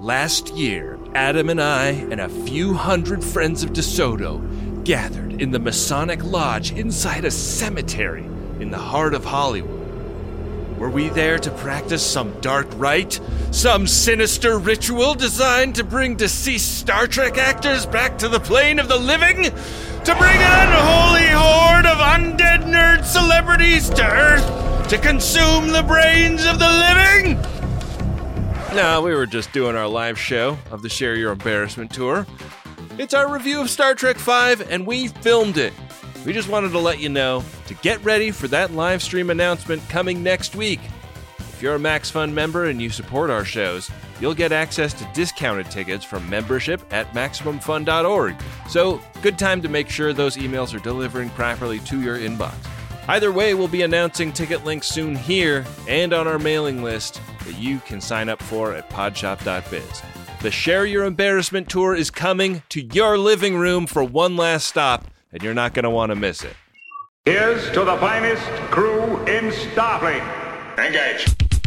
Last year, Adam and I and a few hundred friends of DeSoto gathered in the Masonic Lodge inside a cemetery in the heart of Hollywood. Were we there to practice some dark rite? Some sinister ritual designed to bring deceased Star Trek actors back to the plane of the living? To bring an unholy horde of undead nerd celebrities to Earth to consume the brains of the living? No, we were just doing our live show of the Share Your Embarrassment tour. It's our review of Star Trek V, and we filmed it. We just wanted to let you know to get ready for that live stream announcement coming next week. If you're a MaxFun member and you support our shows, you'll get access to discounted tickets from membership at MaximumFun.org. So, good time to make sure those emails are delivering properly to your inbox. Either way, we'll be announcing ticket links soon here and on our mailing list that you can sign up for at podshop.biz. The Share Your Embarrassment tour is coming to your living room for one last stop, and you're not going to want to miss it. Here's to the finest crew in Starfleet. Engage.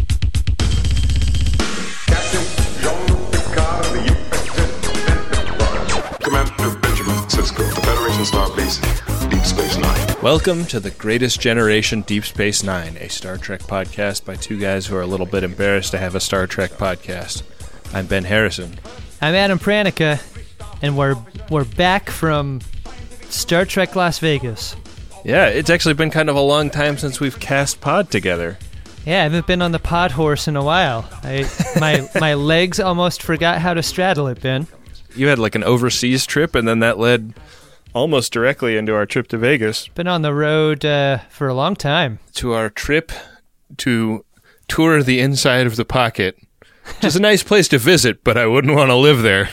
Captain Jean-Luc Picard of the USS Commander Benjamin Sisko, the Federation Starbase, Deep Space Nine. Welcome to the Greatest Generation Deep Space Nine, a Star Trek podcast by two guys who are a little bit embarrassed to have a Star Trek podcast. I'm Ben Harrison. I'm Adam Pranica, and we're back from Star Trek Las Vegas. Yeah, it's actually been kind of a long time since we've cast pod together. Yeah, I haven't been on the pod horse in a while. My legs almost forgot how to straddle it, Ben. You had like an overseas trip, and then that led almost directly into our trip to Vegas. Been on the road for a long time. To our trip to tour the inside of the pocket. Which is a nice place to visit, but I wouldn't want to live there.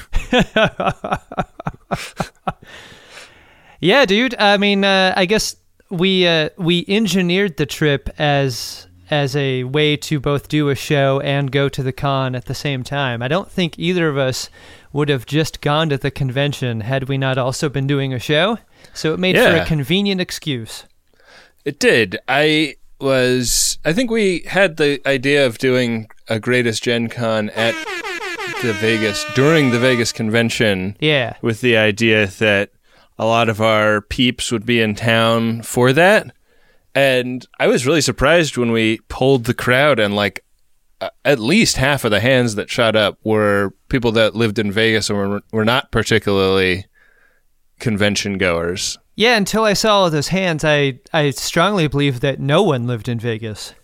Yeah, dude. I mean, I guess we engineered the trip as a way to both do a show and go to the con at the same time. I don't think either of us would have just gone to the convention had we not also been doing a show. So it made for a convenient excuse. It did. I think we had the idea of doing a Greatest Gen Con at during the Vegas convention. Yeah. With the idea that a lot of our peeps would be in town for that. And I was really surprised when we polled the crowd, and like at least half of the hands that shot up were people that lived in Vegas and were not particularly convention goers. Yeah, until I saw all those hands, I strongly believe that no one lived in Vegas.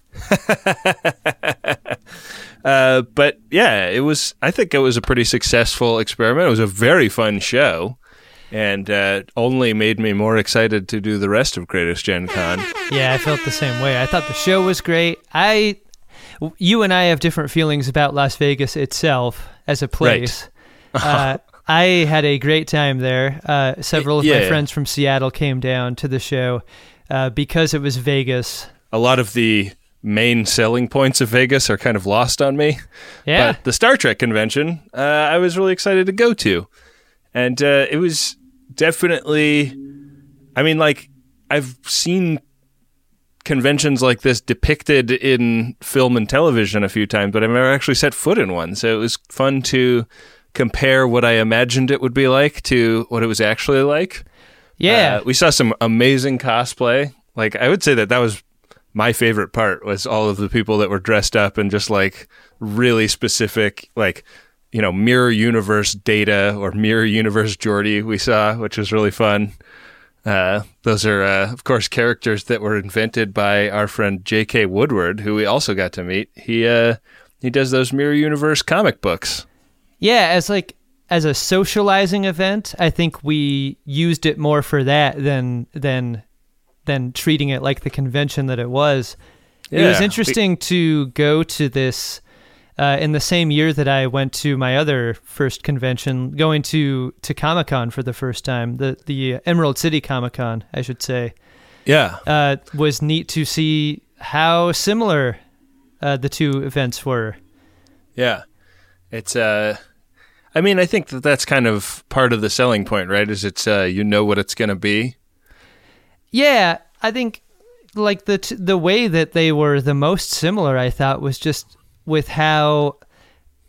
But yeah, I think it was a pretty successful experiment. It was a very fun show, and only made me more excited to do the rest of Greatest Gen Con. Yeah, I felt the same way. I thought the show was great. You and I have different feelings about Las Vegas itself as a place. Right. I had a great time there. Several of my friends from Seattle came down to the show because it was Vegas. A lot of the main selling points of Vegas are kind of lost on me. Yeah. But the Star Trek convention, I was really excited to go to. And it was definitely, I mean, like, I've seen conventions like this depicted in film and television a few times, but I've never actually set foot in one. So it was fun to compare what I imagined it would be like to what it was actually like. Yeah. We saw some amazing cosplay. Like, I would say that was my favorite part, was all of the people that were dressed up and just like really specific, like, you know, Mirror Universe Data or Mirror Universe Geordi we saw, which was really fun. Those are, of course, characters that were invented by our friend J.K. Woodward, who we also got to meet. He does those Mirror Universe comic books. Yeah, as a socializing event, I think we used it more for that than treating it like the convention that it was. Yeah, it was interesting to go to this in the same year that I went to my other first convention, going to Comic-Con for the first time, the Emerald City Comic-Con, I should say. Yeah. Was neat to see how similar the two events were. Yeah. It's, I mean, I think that's kind of part of the selling point, right? Is it's, you know what it's going to be. Yeah. I think like the way that they were the most similar, I thought, was just with how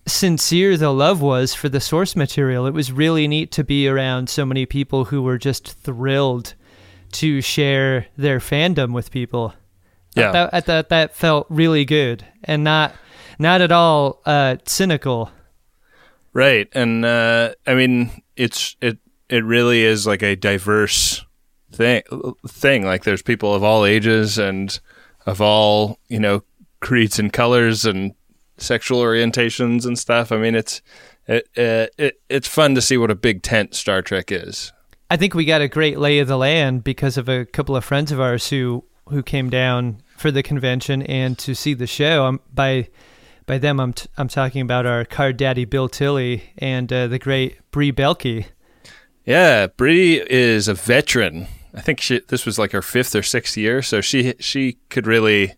sincere the love was for the source material. It was really neat to be around so many people who were just thrilled to share their fandom with people. Yeah. I thought that felt really good and not at all cynical. Right. And I mean, it really is like a diverse thing. Like there's people of all ages and of all, creeds and colors and sexual orientations and stuff. I mean, it's fun to see what a big tent Star Trek is. I think we got a great lay of the land because of a couple of friends of ours who came down for the convention and to see the show. By them, I'm talking about our card daddy Bill Tilley and the great Brie Belke. Yeah, Brie is a veteran. I think this was like her 5th or 6th year, so she could really,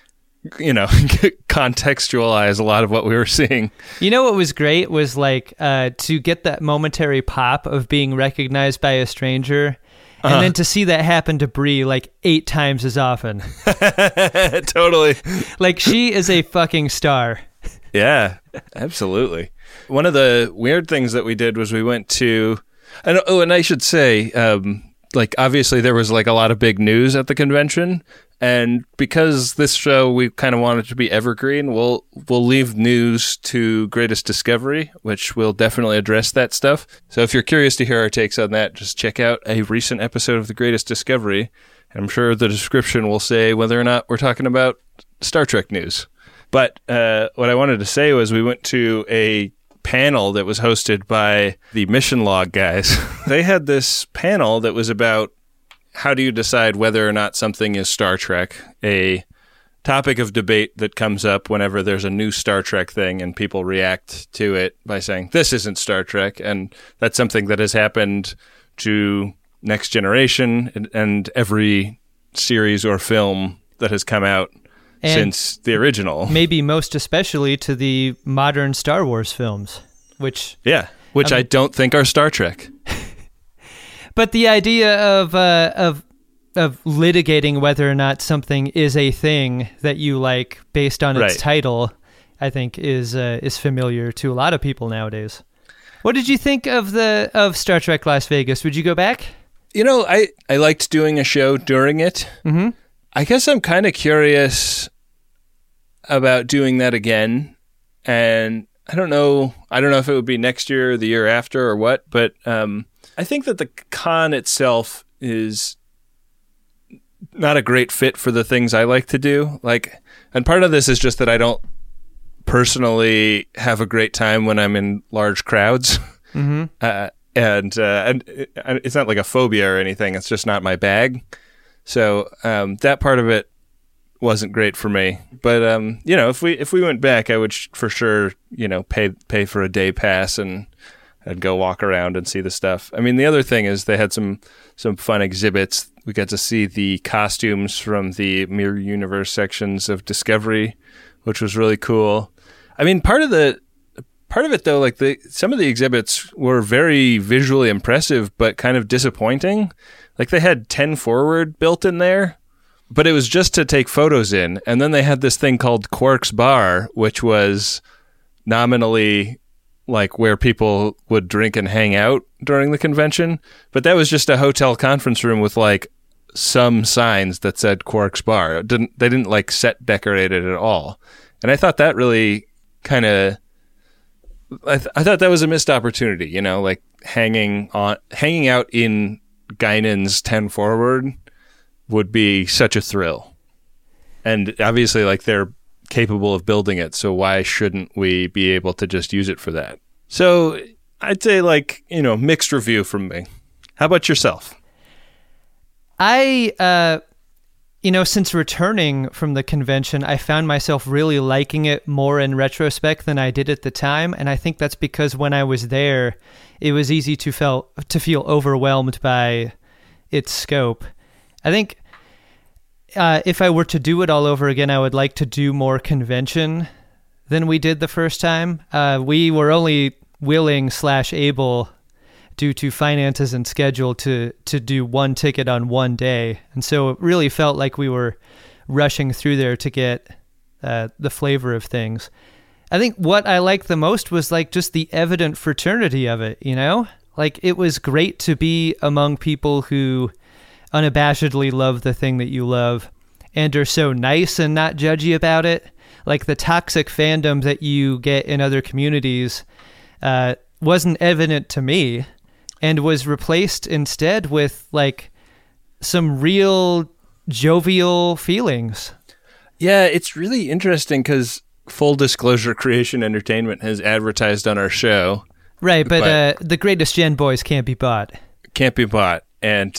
contextualize a lot of what we were seeing. You know what was great was like to get that momentary pop of being recognized by a stranger, and then to see that happen to Brie like 8 times as often. Totally. Like she is a fucking star. Yeah, absolutely. One of the weird things that we did was we went to, and I should say, like obviously there was like a lot of big news at the convention, and because this show we kind of wanted to be evergreen, we'll leave news to Greatest Discovery, which will definitely address that stuff. So if you're curious to hear our takes on that, just check out a recent episode of The Greatest Discovery. I'm sure the description will say whether or not we're talking about Star Trek news. But what I wanted to say was we went to a panel that was hosted by the Mission Log guys. They had this panel that was about how do you decide whether or not something is Star Trek, a topic of debate that comes up whenever there's a new Star Trek thing and people react to it by saying, this isn't Star Trek. And that's something that has happened to Next Generation and every series or film that has come out since the original. Maybe most especially to the modern Star Wars films, which I don't think are Star Trek. But the idea of litigating whether or not something is a thing that you like based on its title, I think is familiar to a lot of people nowadays. What did you think of Star Trek Las Vegas? Would you go back? I liked doing a show during it. Mm-hmm. I guess I'm kind of curious about doing that again, and I don't know if it would be next year or the year after or what, but I think that the con itself is not a great fit for the things I like to do. And part of this is just that I don't personally have a great time when I'm in large crowds. Mm-hmm. And it's not like a phobia or anything. It's just not my bag. So that part of it wasn't great for me. But if we went back, I would for sure pay for a day pass and go walk around and see the stuff. I mean, the other thing is they had some fun exhibits. We got to see the costumes from the Mirror Universe sections of Discovery, which was really cool. I mean, part of it though, like some of the exhibits were very visually impressive, but kind of disappointing. Like they had 10 Forward built in there, but it was just to take photos in. And then they had this thing called Quark's Bar, which was nominally like where people would drink and hang out during the convention. But that was just a hotel conference room with like some signs that said Quark's Bar. They didn't like set decorate it at all. And I thought that really kind of, I thought that was a missed opportunity, like hanging out in Guinan's 10 Forward would be such a thrill. And obviously like they're capable of building it, so why shouldn't we be able to just use it for that? So I'd say like, mixed review from me. How about yourself? I since returning from the convention, I found myself really liking it more in retrospect than I did at the time, and I think that's because when I was there, it was easy to feel overwhelmed by its scope. I think if I were to do it all over again, I would like to do more convention than we did the first time. We were only willing/able, due to finances and schedule, to do one ticket on one day. And so it really felt like we were rushing through there to get the flavor of things. I think what I liked the most was like just the evident fraternity of it, you know? Like it was great to be among people who unabashedly love the thing that you love and are so nice and not judgy about it. Like the toxic fandom that you get in other communities wasn't evident to me and was replaced instead with like some real jovial feelings. Yeah, it's really interesting because full disclosure, Creation Entertainment has advertised on our show. Right, but the greatest Gen Boys can't be bought. Can't be bought. And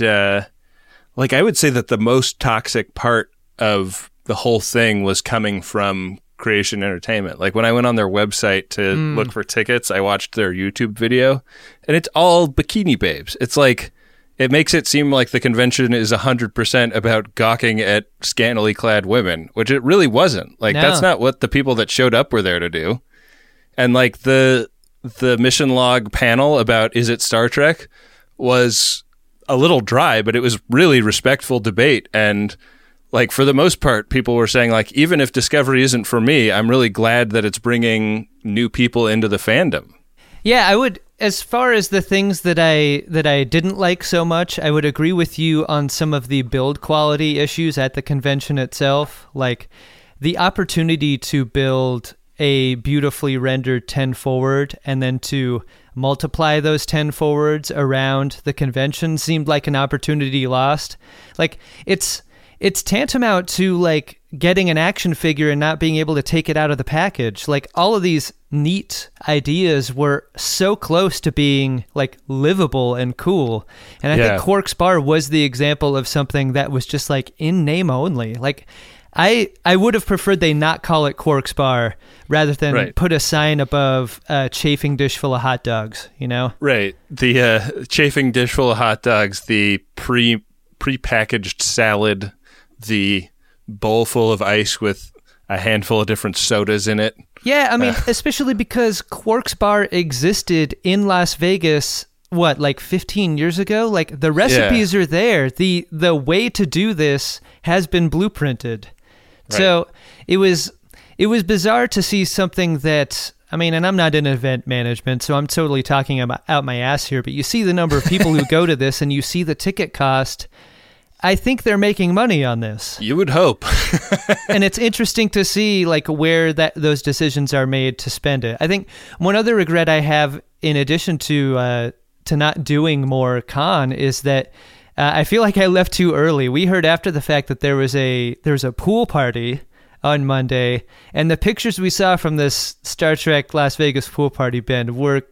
like I would say that the most toxic part of the whole thing was coming from Creation Entertainment. Like when I went on their website to look for tickets, I watched their YouTube video, and it's all bikini babes. It's like, it makes it seem like the convention is 100% about gawking at scantily clad women, which it really wasn't. Like that's not what the people that showed up were there to do. And like the mission log panel about is it Star Trek was a little dry, but it was really respectful debate. And like for the most part, people were saying like, even if Discovery isn't for me, I'm really glad that it's bringing new people into the fandom. Yeah, I would, as far as the things that I didn't like so much, I would agree with you on some of the build quality issues at the convention itself. Like the opportunity to build a beautifully rendered 10 forward and then to multiply those 10 forwards around the convention seemed like an opportunity lost. Like it's tantamount to like getting an action figure and not being able to take it out of the package. Like all of these neat ideas were so close to being like livable and cool. And I think Quark's Bar was the example of something that was just like in name only. Like I would have preferred they not call it Quark's Bar rather than put a sign above a chafing dish full of hot dogs, you know? Right. The chafing dish full of hot dogs, the pre-packaged salad, the bowl full of ice with a handful of different sodas in it. Yeah, I mean, especially because Quark's Bar existed in Las Vegas, what, like 15 years ago? Like the recipes are there. The way to do this has been blueprinted. Right. So it was bizarre to see something that, I mean, and I'm not in event management, so I'm totally talking out my ass here, but you see the number of people who go to this and you see the ticket cost. I think they're making money on this. You would hope. And it's interesting to see like where those decisions are made to spend it. I think one other regret I have, in addition to not doing more con, is that I feel like I left too early. We heard after the fact that there was a pool party on Monday, and the pictures we saw from this Star Trek Las Vegas pool party, Ben, were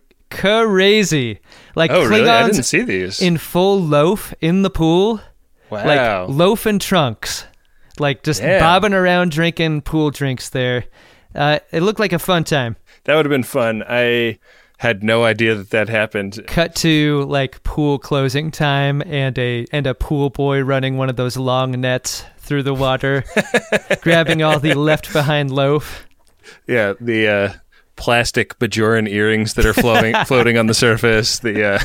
crazy. Like Klingons really? I didn't see these. In full loaf in the pool. Wow. Like loaf and trunks, like just bobbing around drinking pool drinks there. It looked like a fun time. That would have been fun. I had no idea that happened. Cut to like pool closing time and a pool boy running one of those long nets through the water, grabbing all the left behind loaf. Yeah, the plastic Bajoran earrings that are floating on the surface. The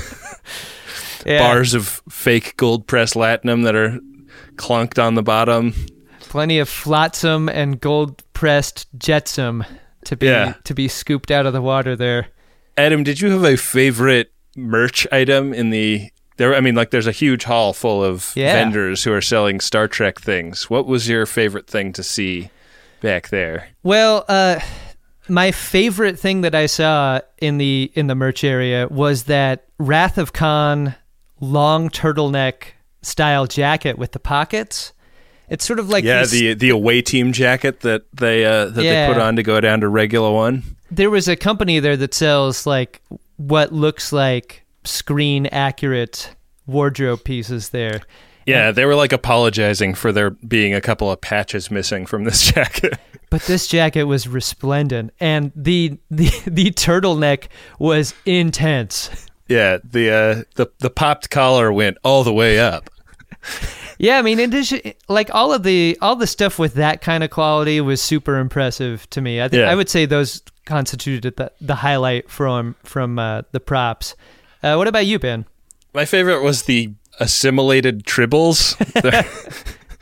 bars of fake gold pressed latinum that are clunked on the bottom. Plenty of flotsam and gold pressed jetsam to be scooped out of the water there. Adam, did you have a favorite merch item in there? I mean, like there's a huge hall full of vendors who are selling Star Trek things. What was your favorite thing to see back there? Well, my favorite thing that I saw in the merch area was that Wrath of Khan long turtleneck style jacket with the pockets. It's sort of like the away team jacket that they put on to go down to Regula One. There was a company there that sells like what looks like screen accurate wardrobe pieces there. Yeah, they were like apologizing for there being a couple of patches missing from this jacket. But this jacket was resplendent, and the turtleneck was intense. Yeah, the popped collar went all the way up. Yeah, I mean, in addition, like all the stuff with that kind of quality was super impressive to me. I think I would say those constituted the highlight from the props. What about you, Ben? My favorite was the assimilated tribbles.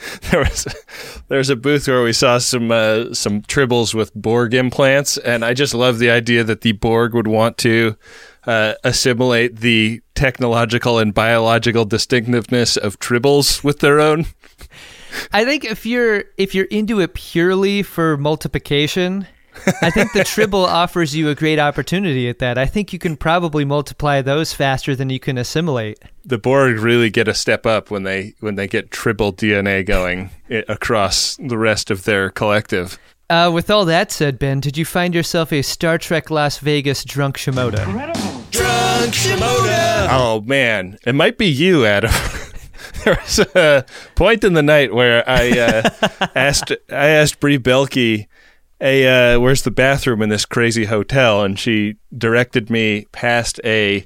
There's a booth where we saw some tribbles with Borg implants, and I just love the idea that the Borg would want to assimilate the technological and biological distinctiveness of tribbles with their own. I think if you're into it purely for multiplication, I think the Tribble offers you a great opportunity at that. I think you can probably multiply those faster than you can assimilate. The Borg really get a step up when they get Tribble DNA going across the rest of their collective. With all that said, Ben, did you find yourself a Star Trek Las Vegas drunk Shimoda? Incredible. Drunk Shimoda! Oh, man. It might be you, Adam. There was a point in the night where I asked Brie Belke, where's the bathroom in this crazy hotel? And she directed me past a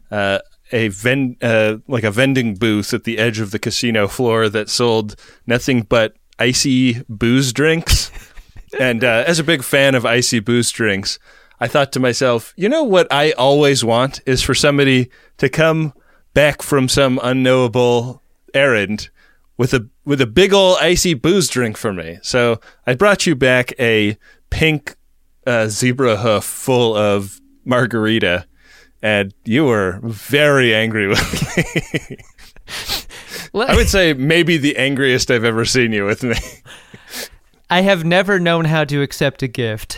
vending booth at the edge of the casino floor that sold nothing but icy booze drinks. And as a big fan of icy booze drinks, I thought to myself, you know what I always want is for somebody to come back from some unknowable errand with a big ol' icy booze drink for me. So I brought you back a pink zebra hoof full of margarita, and you were very angry with me. I would say maybe the angriest I've ever seen you with me. I have never known how to accept a gift.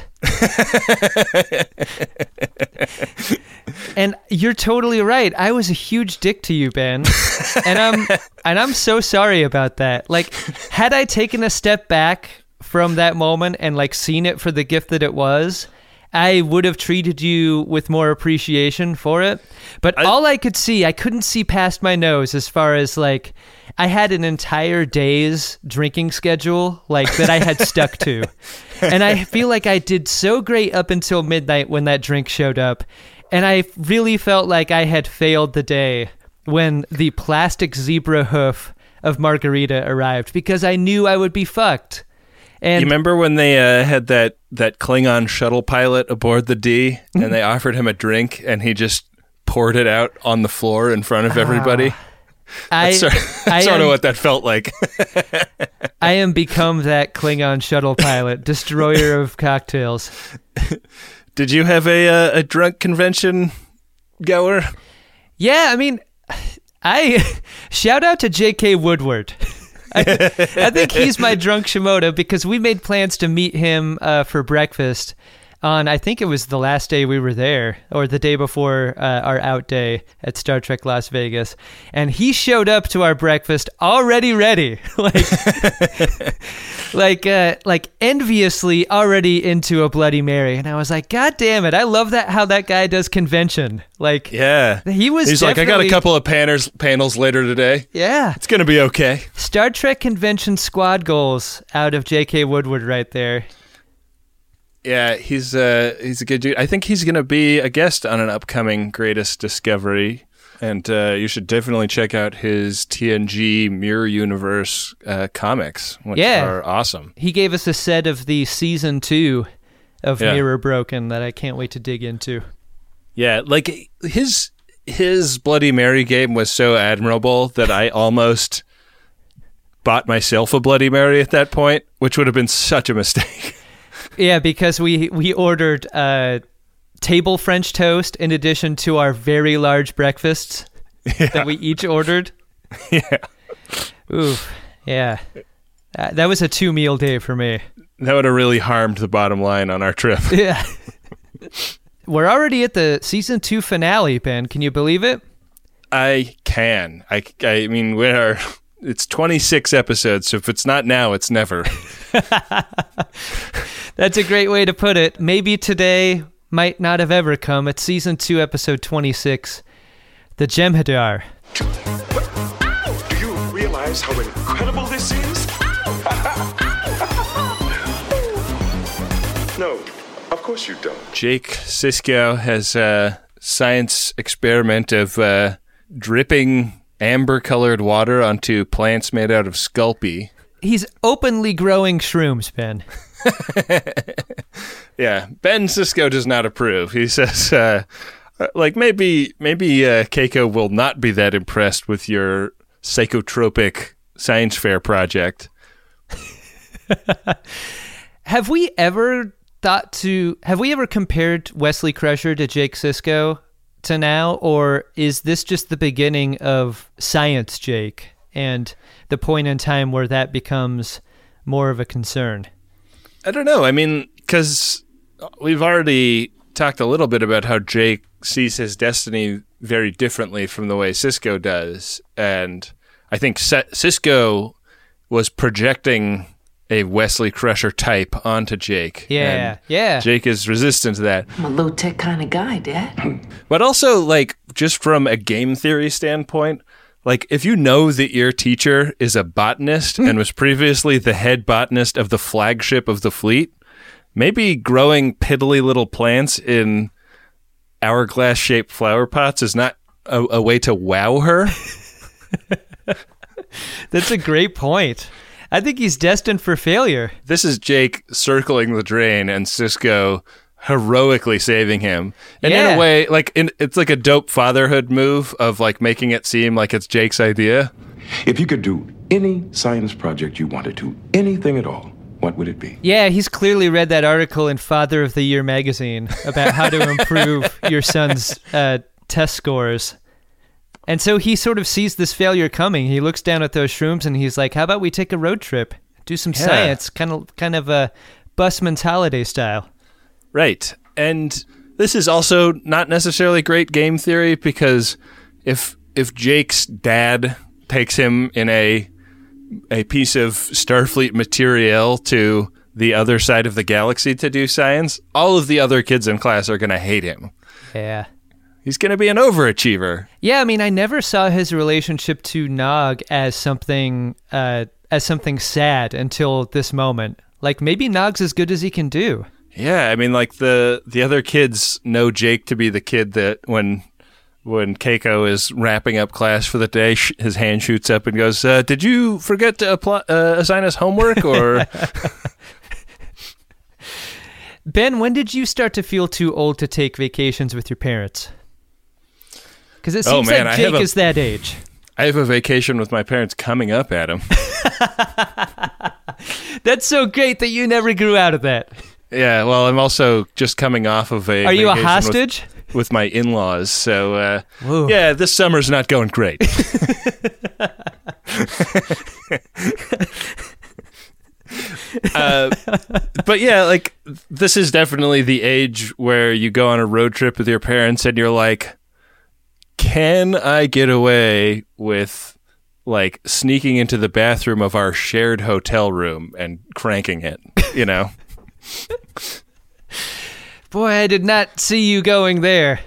And you're totally right. I was a huge dick to you, Ben. And I'm so sorry about that. Like, had I taken a step back from that moment and like seen it for the gift that it was, I would have treated you with more appreciation for it. But all I could see, I couldn't see past my nose as far as like, I had an entire day's drinking schedule like that I had stuck to. And I feel like I did so great up until midnight when that drink showed up. And I really felt like I had failed the day when the plastic zebra hoof of margarita arrived because I knew I would be fucked. And you remember when they had that Klingon shuttle pilot aboard the D and they offered him a drink and he just poured it out on the floor in front of everybody? That's sort of what that felt like. I am become that Klingon shuttle pilot, destroyer of cocktails. Did you have a drunk convention goer? Yeah, I mean, I shout out to J.K. Woodward. I think he's my drunk Shimoda because we made plans to meet him for breakfast on, I think it was the last day we were there, or the day before our out day at Star Trek Las Vegas. And he showed up to our breakfast already ready, like enviously already into a Bloody Mary. And I was like, God damn it, I love that how that guy does convention. Like, yeah, he's like, I got a couple of panels later today. Yeah, it's gonna be okay. Star Trek convention squad goals out of J.K. Woodward right there. Yeah, he's a good dude. I think he's going to be a guest on an upcoming Greatest Discovery, and you should definitely check out his TNG Mirror Universe comics, which are awesome. He gave us a set of the season 2 of Mirror Broken that I can't wait to dig into. Yeah, like his Bloody Mary game was so admirable that I almost bought myself a Bloody Mary at that point, which would have been such a mistake. Yeah, because we ordered table French toast in addition to our very large breakfasts that we each ordered. Yeah. Oof. Yeah. That was a 2-meal day for me. That would have really harmed the bottom line on our trip. Yeah. We're already at the season 2 finale, Ben. Can you believe it? I can. I mean, it's 26 episodes, so if it's not now, it's never. That's a great way to put it. Maybe today might not have ever come. It's season 2, episode 26, The Jem'Hadar. Do you realize how incredible this is? No, of course you don't. Jake Sisko has a science experiment of dripping amber-colored water onto plants made out of Sculpey. He's openly growing shrooms, Ben. Yeah, Ben Sisko does not approve. He says, maybe Keiko will not be that impressed with your psychotropic science fair project. Have we ever compared Wesley Crusher to Jake Sisko to now, or is this just the beginning of Science Jake and the point in time where that becomes more of a concern? I don't know. I mean, because we've already talked a little bit about how Jake sees his destiny very differently from the way Sisko does. And I think Sisko was projecting a Wesley Crusher type onto Jake. Yeah. Jake is resistant to that. I'm a low-tech kind of guy, Dad. But also, like, just from a game theory standpoint, like, if you know that your teacher is a botanist and was previously the head botanist of the flagship of the fleet, maybe growing piddly little plants in hourglass-shaped flower pots is not a way to wow her. That's a great point. I think he's destined for failure. This is Jake circling the drain and Sisko heroically saving him. And in a way, like, it's like a dope fatherhood move of, like, making it seem like it's Jake's idea. If you could do any science project you wanted to, anything at all, what would it be? Yeah, he's clearly read that article in Father of the Year magazine about how to improve your son's test scores. And so he sort of sees this failure coming. He looks down at those shrooms and he's like, how about we take a road trip, do some science, kind of a busman's holiday style. Right. And this is also not necessarily great game theory, because if Jake's dad takes him in a piece of Starfleet material to the other side of the galaxy to do science, all of the other kids in class are going to hate him. Yeah. He's going to be an overachiever. Yeah, I mean, I never saw his relationship to Nog as something sad until this moment. Like, maybe Nog's as good as he can do. Yeah, I mean, like, the other kids know Jake to be the kid that when Keiko is wrapping up class for the day, his hand shoots up and goes, did you forget to assign us homework? Or Ben, when did you start to feel too old to take vacations with your parents? Because it seems like Jake is that age. I have a vacation with my parents coming up, Adam. That's so great that you never grew out of that. Yeah, well, I'm also just coming off of a Are you a hostage? With my in-laws, so yeah, this summer's not going great. But yeah, like, this is definitely the age where you go on a road trip with your parents and you're like, can I get away with, like, sneaking into the bathroom of our shared hotel room and cranking it, you know? Boy, I did not see you going there.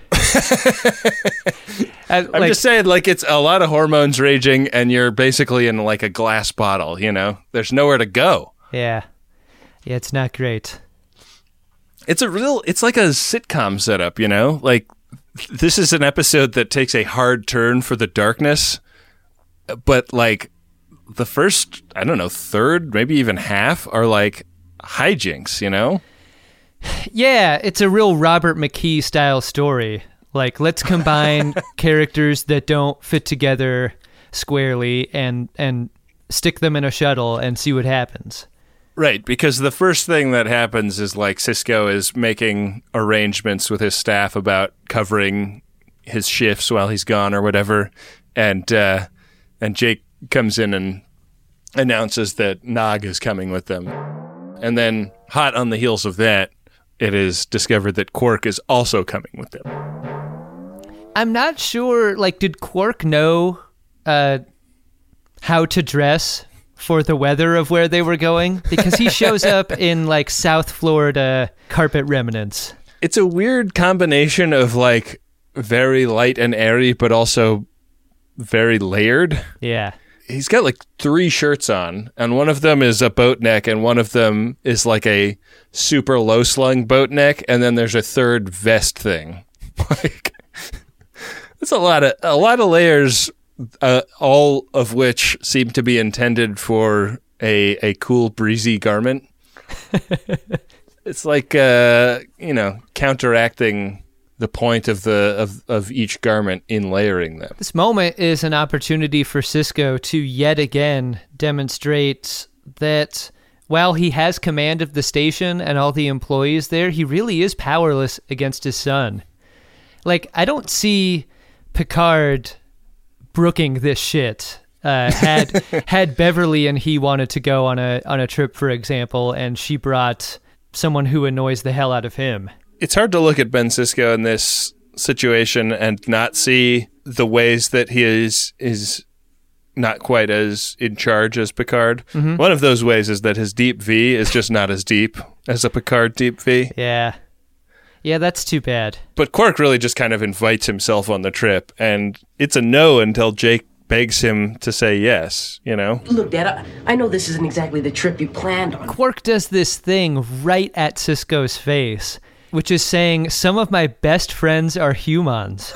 I'm just saying, like, it's a lot of hormones raging and you're basically in, like, a glass bottle, you know? There's nowhere to go. Yeah, it's not great. It's like a sitcom setup, you know? Like, this is an episode that takes a hard turn for the darkness, but, like, the first, I don't know, third, maybe even half are, like, hijinks, you know? Yeah, it's a real Robert McKee style story. Like, let's combine characters that don't fit together squarely and stick them in a shuttle and see what happens. Right, because the first thing that happens is, like, Sisko is making arrangements with his staff about covering his shifts while he's gone or whatever, and Jake comes in and announces that Nog is coming with them. And then, hot on the heels of that, it is discovered that Quark is also coming with them. I'm not sure, like, did Quark know how to dress for the weather of where they were going? Because he shows up in, like, South Florida carpet remnants. It's a weird combination of, like, very light and airy, but also very layered. Yeah. He's got, like, 3 shirts on, and one of them is a boat neck, and one of them is, like, a super low-slung boat neck, and then there's a third vest thing. Like, it's a lot of layers, all of which seem to be intended for a cool, breezy garment. It's like, counteracting the point of each garment in layering them. This moment is an opportunity for Sisko to yet again demonstrate that while he has command of the station and all the employees there, he really is powerless against his son. Like, I don't see Picard brooking this shit. Had Beverly and he wanted to go on a trip, for example, and she brought someone who annoys the hell out of him. It's hard to look at Ben Sisko in this situation and not see the ways that he is not quite as in charge as Picard. Mm-hmm. One of those ways is that his deep V is just not as deep as a Picard deep V. Yeah, that's too bad. But Quark really just kind of invites himself on the trip, and it's a no until Jake begs him to say yes, you know? Look, Dad, I know this isn't exactly the trip you planned on. Quark does this thing right at Sisko's face, which is saying, some of my best friends are humans.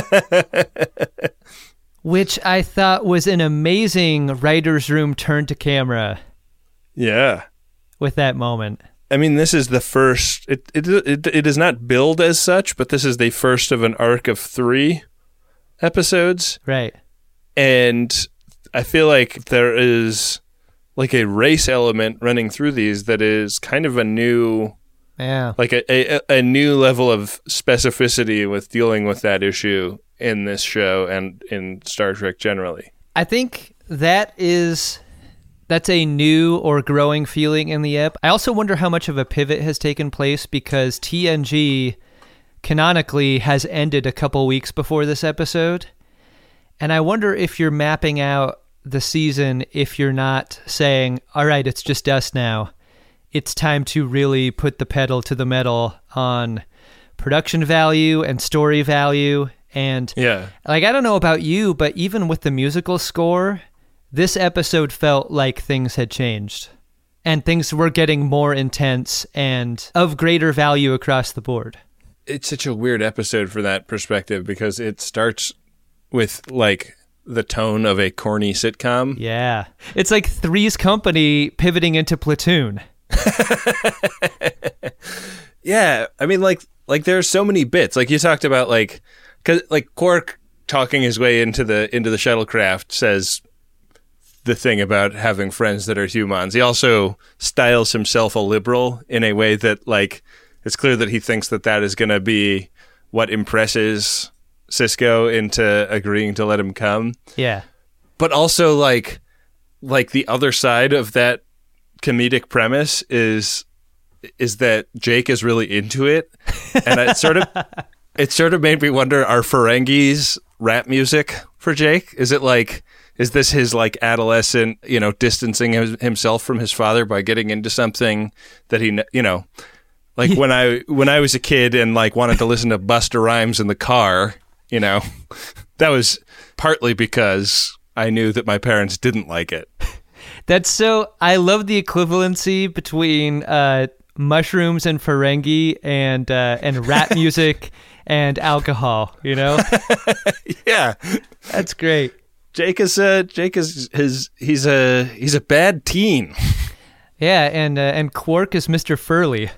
Which I thought was an amazing writer's room turn to camera. Yeah. With that moment. I mean, this is the first, it is not billed as such, but this is the first of an arc of 3 episodes. Right. And I feel like there is like a race element running through these that is kind of a new, like a new level of specificity with dealing with that issue in this show and in Star Trek generally. I think that's a new or growing feeling in the ep. I also wonder how much of a pivot has taken place because TNG canonically has ended a couple weeks before this episode. And I wonder if you're mapping out the season if you're not saying, all right, it's just us now. It's time to really put the pedal to the metal on production value and story value. And like, I don't know about you, but even with the musical score, this episode felt like things had changed. And things were getting more intense and of greater value across the board. It's such a weird episode for that perspective because it starts with like the tone of a corny sitcom. Yeah. It's like Three's Company pivoting into Platoon. Yeah. I mean, like there's so many bits. Like you talked about, like, cause like Quark talking his way into the shuttlecraft says the thing about having friends that are humans. He also styles himself a liberal in a way that, like, it's clear that he thinks that is going to be what impresses Sisko into agreeing to let him come. Yeah. But also like the other side of that comedic premise is that Jake is really into it. And it sort of made me wonder, are Ferengis rap music for Jake? Is this his like adolescent, distancing himself from his father by getting into something that he, like when I was a kid and like wanted to listen to Busta Rhymes in the car, that was partly because I knew that my parents didn't like it. I love the equivalency between mushrooms and Ferengi and rap music and alcohol, Yeah. That's great. Jake is he's a bad teen. Yeah, and Quark is Mr. Furley.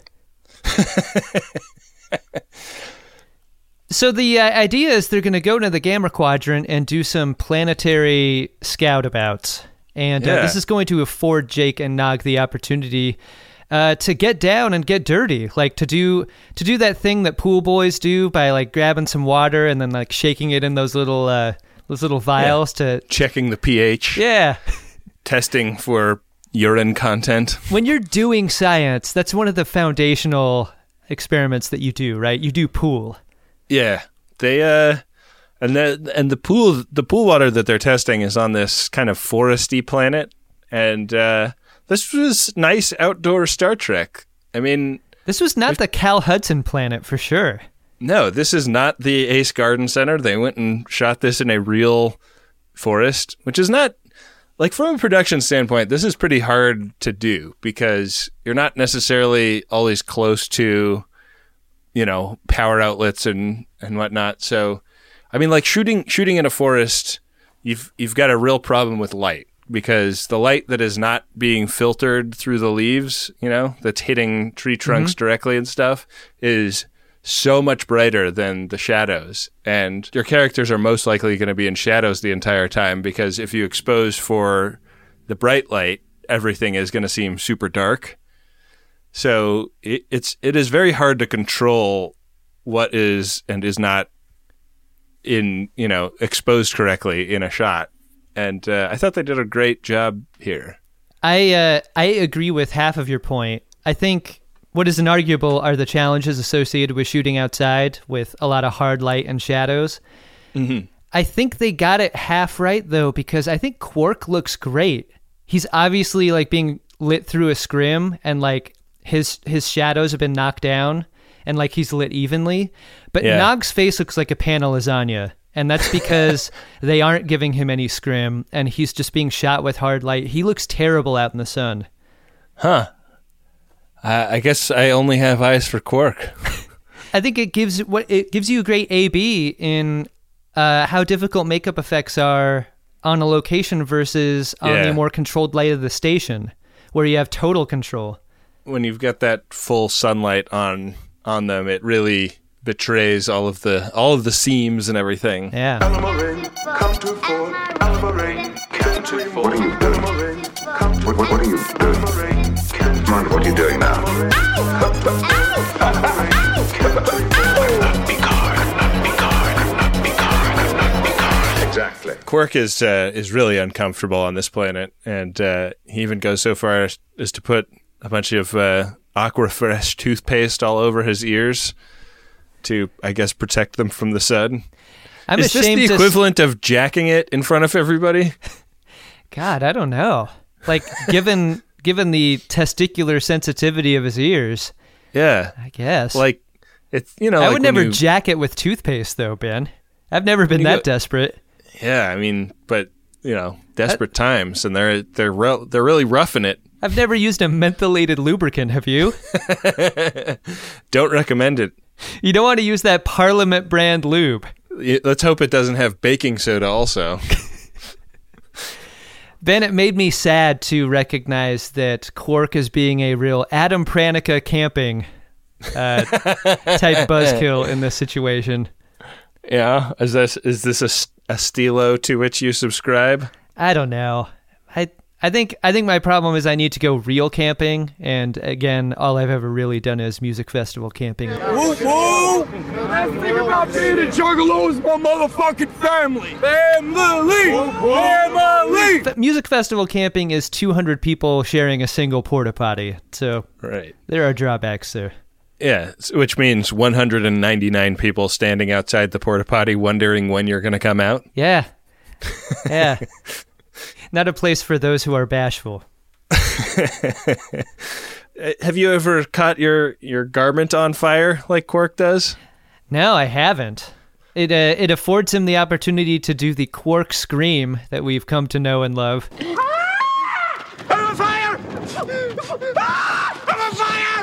So the idea is they're going to go to the Gamma Quadrant and do some planetary scoutabouts. And this is going to afford Jake and Nog the opportunity to get down and get dirty, like to do that thing that pool boys do by like grabbing some water and then like shaking it in those little vials to checking the pH. Yeah. Testing for urine content. When you're doing science, that's one of the foundational experiments that you do, right? You do pool. Yeah. They and the pool water that they're testing is on this kind of foresty planet, and this was nice outdoor Star Trek. I mean, this was not the Cal Hudson planet for sure. No, this is not the Ace Garden Center. They went and shot this in a real forest, which is not, like, from a production standpoint, this is pretty hard to do because you're not necessarily always close to, power outlets and whatnot. So, I mean, like shooting in a forest, you've got a real problem with light because the light that is not being filtered through the leaves, that's hitting tree trunks directly and stuff, is so much brighter than the shadows. And your characters are most likely going to be in shadows the entire time, because if you expose for the bright light, everything is going to seem super dark. So it is very hard to control what is and is not exposed correctly in a shot. And I thought they did a great job here. I agree with half of your point. I think what is inarguable are the challenges associated with shooting outside with a lot of hard light and shadows. Mm-hmm. I think they got it half right, though, because I think Quark looks great. He's obviously like being lit through a scrim, and like his shadows have been knocked down, and like he's lit evenly. But Nog's face looks like a pan of lasagna, and that's because they aren't giving him any scrim, and he's just being shot with hard light. He looks terrible out in the sun. Huh. I guess I only have eyes for Quark. I think it gives you a great AB in how difficult makeup effects are on a location versus on the more controlled light of the station, where you have total control. When you've got that full sunlight on them, it really betrays all of the seams and everything. Yeah. Come to Fort Alma, come to Fort. What are you doing? What are you doing? Mind what you're doing now. Exactly. Quark is really uncomfortable on this planet, and he even goes so far as to put a bunch of Aquafresh toothpaste all over his ears to, I guess, protect them from the sun. Is this the equivalent of jacking it in front of everybody? God, I don't know. Like, given the testicular sensitivity of his ears, yeah, I guess. Like, it's I like would never jack it with toothpaste, though, Ben. I've never been that desperate. Yeah, I mean, but desperate times, and they're really roughing it. I've never used a mentholated lubricant. Have you? Don't recommend it. You don't want to use that Parliament brand lube. Let's hope it doesn't have baking soda also. Ben, it made me sad to recognize that Quark is being a real Adam Pranica camping type buzzkill in this situation. Yeah, is this a stilo to which you subscribe? I don't know. I think my problem is I need to go real camping, and again, all I've ever really done is music festival camping. Whoa, whoa! The best thing about being a juggalo is my motherfucking family. Family! Music festival camping is 200 people sharing a single porta potty, so right. There are drawbacks there. Yeah, which means 199 people standing outside the porta potty wondering when you're going to come out. Yeah. Yeah. Not a place for those who are bashful. Have you ever caught your garment on fire like Quark does? No, I haven't. It affords him the opportunity to do the Quark scream that we've come to know and love. I'm on fire! I'm on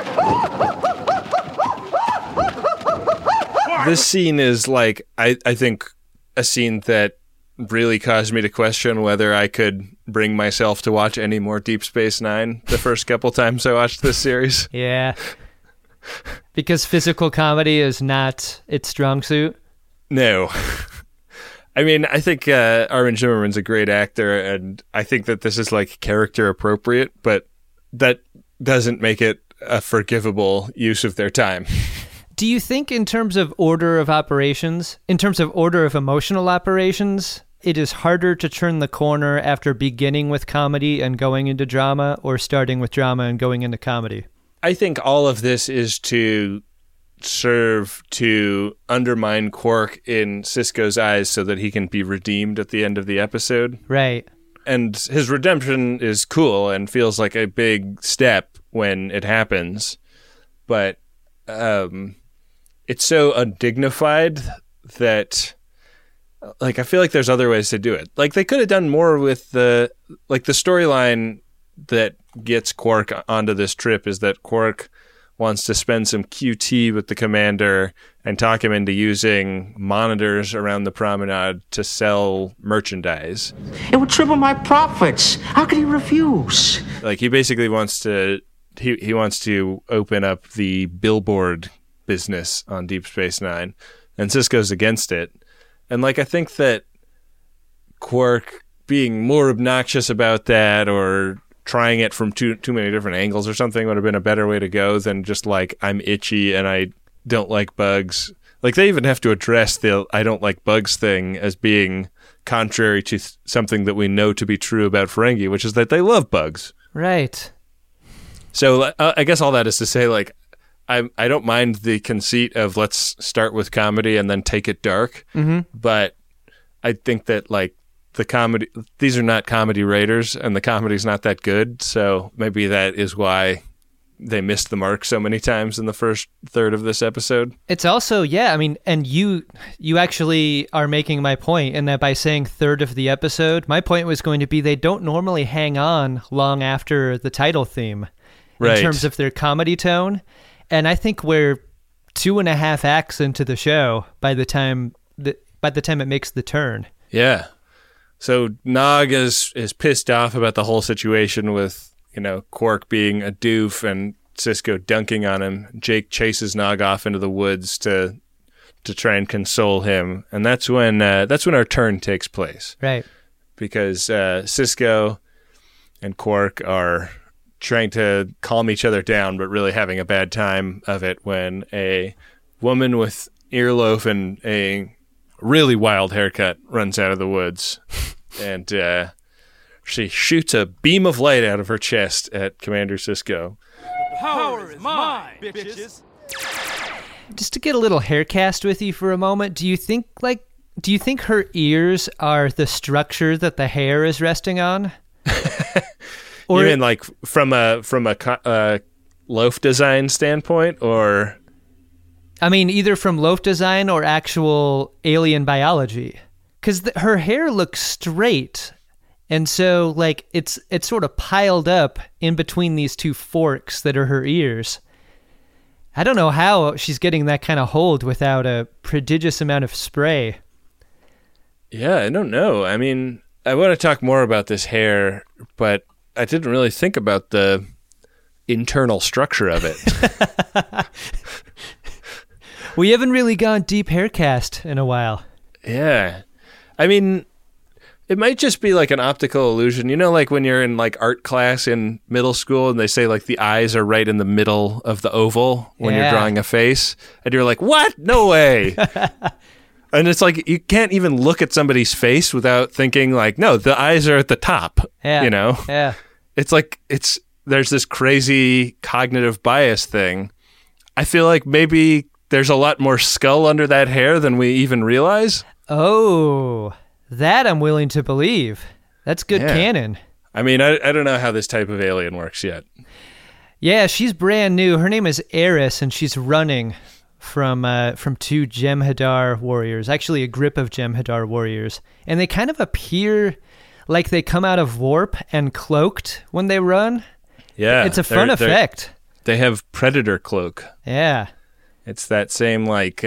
fire! This scene is like, I think, a scene that really caused me to question whether I could bring myself to watch any more Deep Space Nine the first couple times I watched this series. Yeah. Because physical comedy is not its strong suit? No. I mean, I think Armin Zimmerman's a great actor, and I think that this is like character appropriate, but that doesn't make it a forgivable use of their time. Do you think in terms of order of operations, in terms of order of emotional operations, it is harder to turn the corner after beginning with comedy and going into drama, or starting with drama and going into comedy? I think all of this is to serve to undermine Quark in Sisko's eyes so that he can be redeemed at the end of the episode. Right. And his redemption is cool and feels like a big step when it happens. But it's so undignified that, like, I feel like there's other ways to do it. Like, they could have done more with the storyline that gets Quark onto this trip is that Quark wants to spend some QT with the commander and talk him into using monitors around the promenade to sell merchandise. It would triple my profits. How could he refuse? Like, he basically wants to he wants to open up the billboard business on Deep Space Nine, and Sisko's against it. And like I think that Quark being more obnoxious about that or trying it from too many different angles or something would have been a better way to go than just like, I'm itchy and I don't like bugs. Like they even have to address the I don't like bugs thing as being contrary to something that we know to be true about Ferengi, which is that they love bugs. Right. So I guess all that is to say, like, I don't mind the conceit of let's start with comedy and then take it dark, but I think that like the comedy, these are not comedy writers, and the comedy's not that good. So maybe that is why they missed the mark so many times in the first third of this episode. It's also, yeah, I mean, and you actually are making my point in that by saying third of the episode, my point was going to be they don't normally hang on long after the title theme in terms of their comedy tone. And I think we're 2.5 acts into the show by the time it makes the turn. Yeah. So Nog is pissed off about the whole situation with, you know, Quark being a doof and Sisko dunking on him. Jake chases Nog off into the woods to try and console him, and that's when our turn takes place. Right. Because Sisko and Quark are trying to calm each other down, but really having a bad time of it when a woman with earlobe and a really wild haircut runs out of the woods, and she shoots a beam of light out of her chest at Commander Sisko. Power is mine, bitches. Just to get a little hair cast with you for a moment, do you think her ears are the structure that the hair is resting on? Or, you mean like from a loaf design standpoint, or? I mean, either from loaf design or actual alien biology, because her hair looks straight. And so, like, it's sort of piled up in between these two forks that are her ears. I don't know how she's getting that kind of hold without a prodigious amount of spray. Yeah, I don't know. I mean, I want to talk more about this hair, but I didn't really think about the internal structure of it. We haven't really gone deep haircast in a while. Yeah. I mean, it might just be like an optical illusion. You know, like when you're in like art class in middle school and they say like the eyes are right in the middle of the oval when you're drawing a face. And you're like, what? No way. And it's like you can't even look at somebody's face without thinking like, no, the eyes are at the top. Yeah. You know? Yeah. It's like there's this crazy cognitive bias thing. I feel like maybe there's a lot more skull under that hair than we even realize. Oh, that I'm willing to believe. That's good canon. I mean, I don't know how this type of alien works yet. Yeah, she's brand new. Her name is Eris, and she's running from two Jem'Hadar warriors, actually a grip of Jem'Hadar warriors. And they kind of appear like they come out of warp and cloaked when they run. Yeah. It's a fun effect. They have predator cloak. Yeah. It's that same like,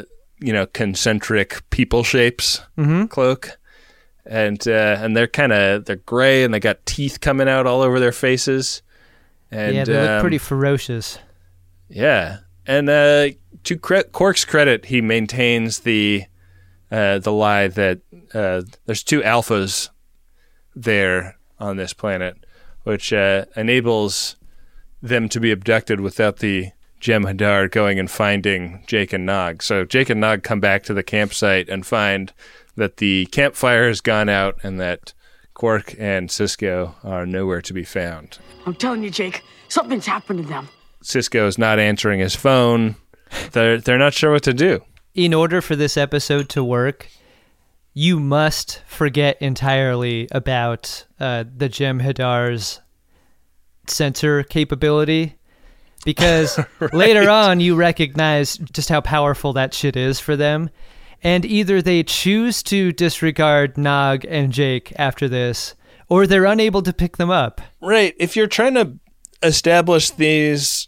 concentric people shapes cloak. And they're gray and they got teeth coming out all over their faces. And, yeah, they look pretty ferocious. Yeah. And to Quark's credit, he maintains the lie that there's two alphas there on this planet, which enables them to be abducted without the Jem'Hadar going and finding Jake and Nog. So Jake and Nog come back to the campsite and find that the campfire has gone out and that Quark and Sisko are nowhere to be found. I'm telling you, Jake, something's happened to them. Sisko is not answering his phone. They're not sure what to do. In order for this episode to work, you must forget entirely about the Jem'Hadar's sensor capability. Because later on, you recognize just how powerful that shit is for them. And either they choose to disregard Nog and Jake after this, or they're unable to pick them up. Right. If you're trying to establish these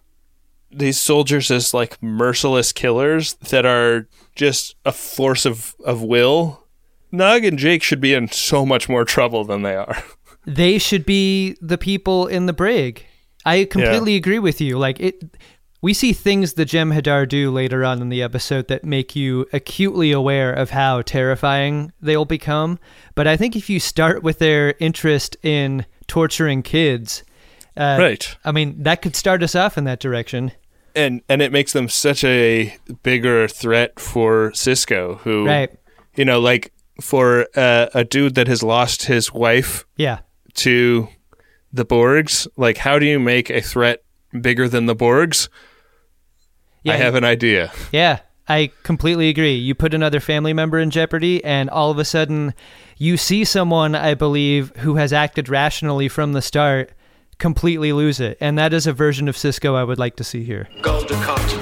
soldiers as like merciless killers that are just a force of will, Nog and Jake should be in so much more trouble than they are. They should be the people in the brig. I completely agree with you. Like we see things the Jem'Hadar do later on in the episode that make you acutely aware of how terrifying they'll become. But I think if you start with their interest in torturing kids, right. I mean, that could start us off in that direction. And it makes them such a bigger threat for Sisko, who, right. you know, like for a dude that has lost his wife to the Borgs, like how do you make a threat bigger than the Borgs? Yeah, I have an idea. Yeah, I completely agree. You put another family member in jeopardy, and all of a sudden you see someone, I believe, who has acted rationally from the start completely lose it. And that is a version of Sisko I would like to see here. Golden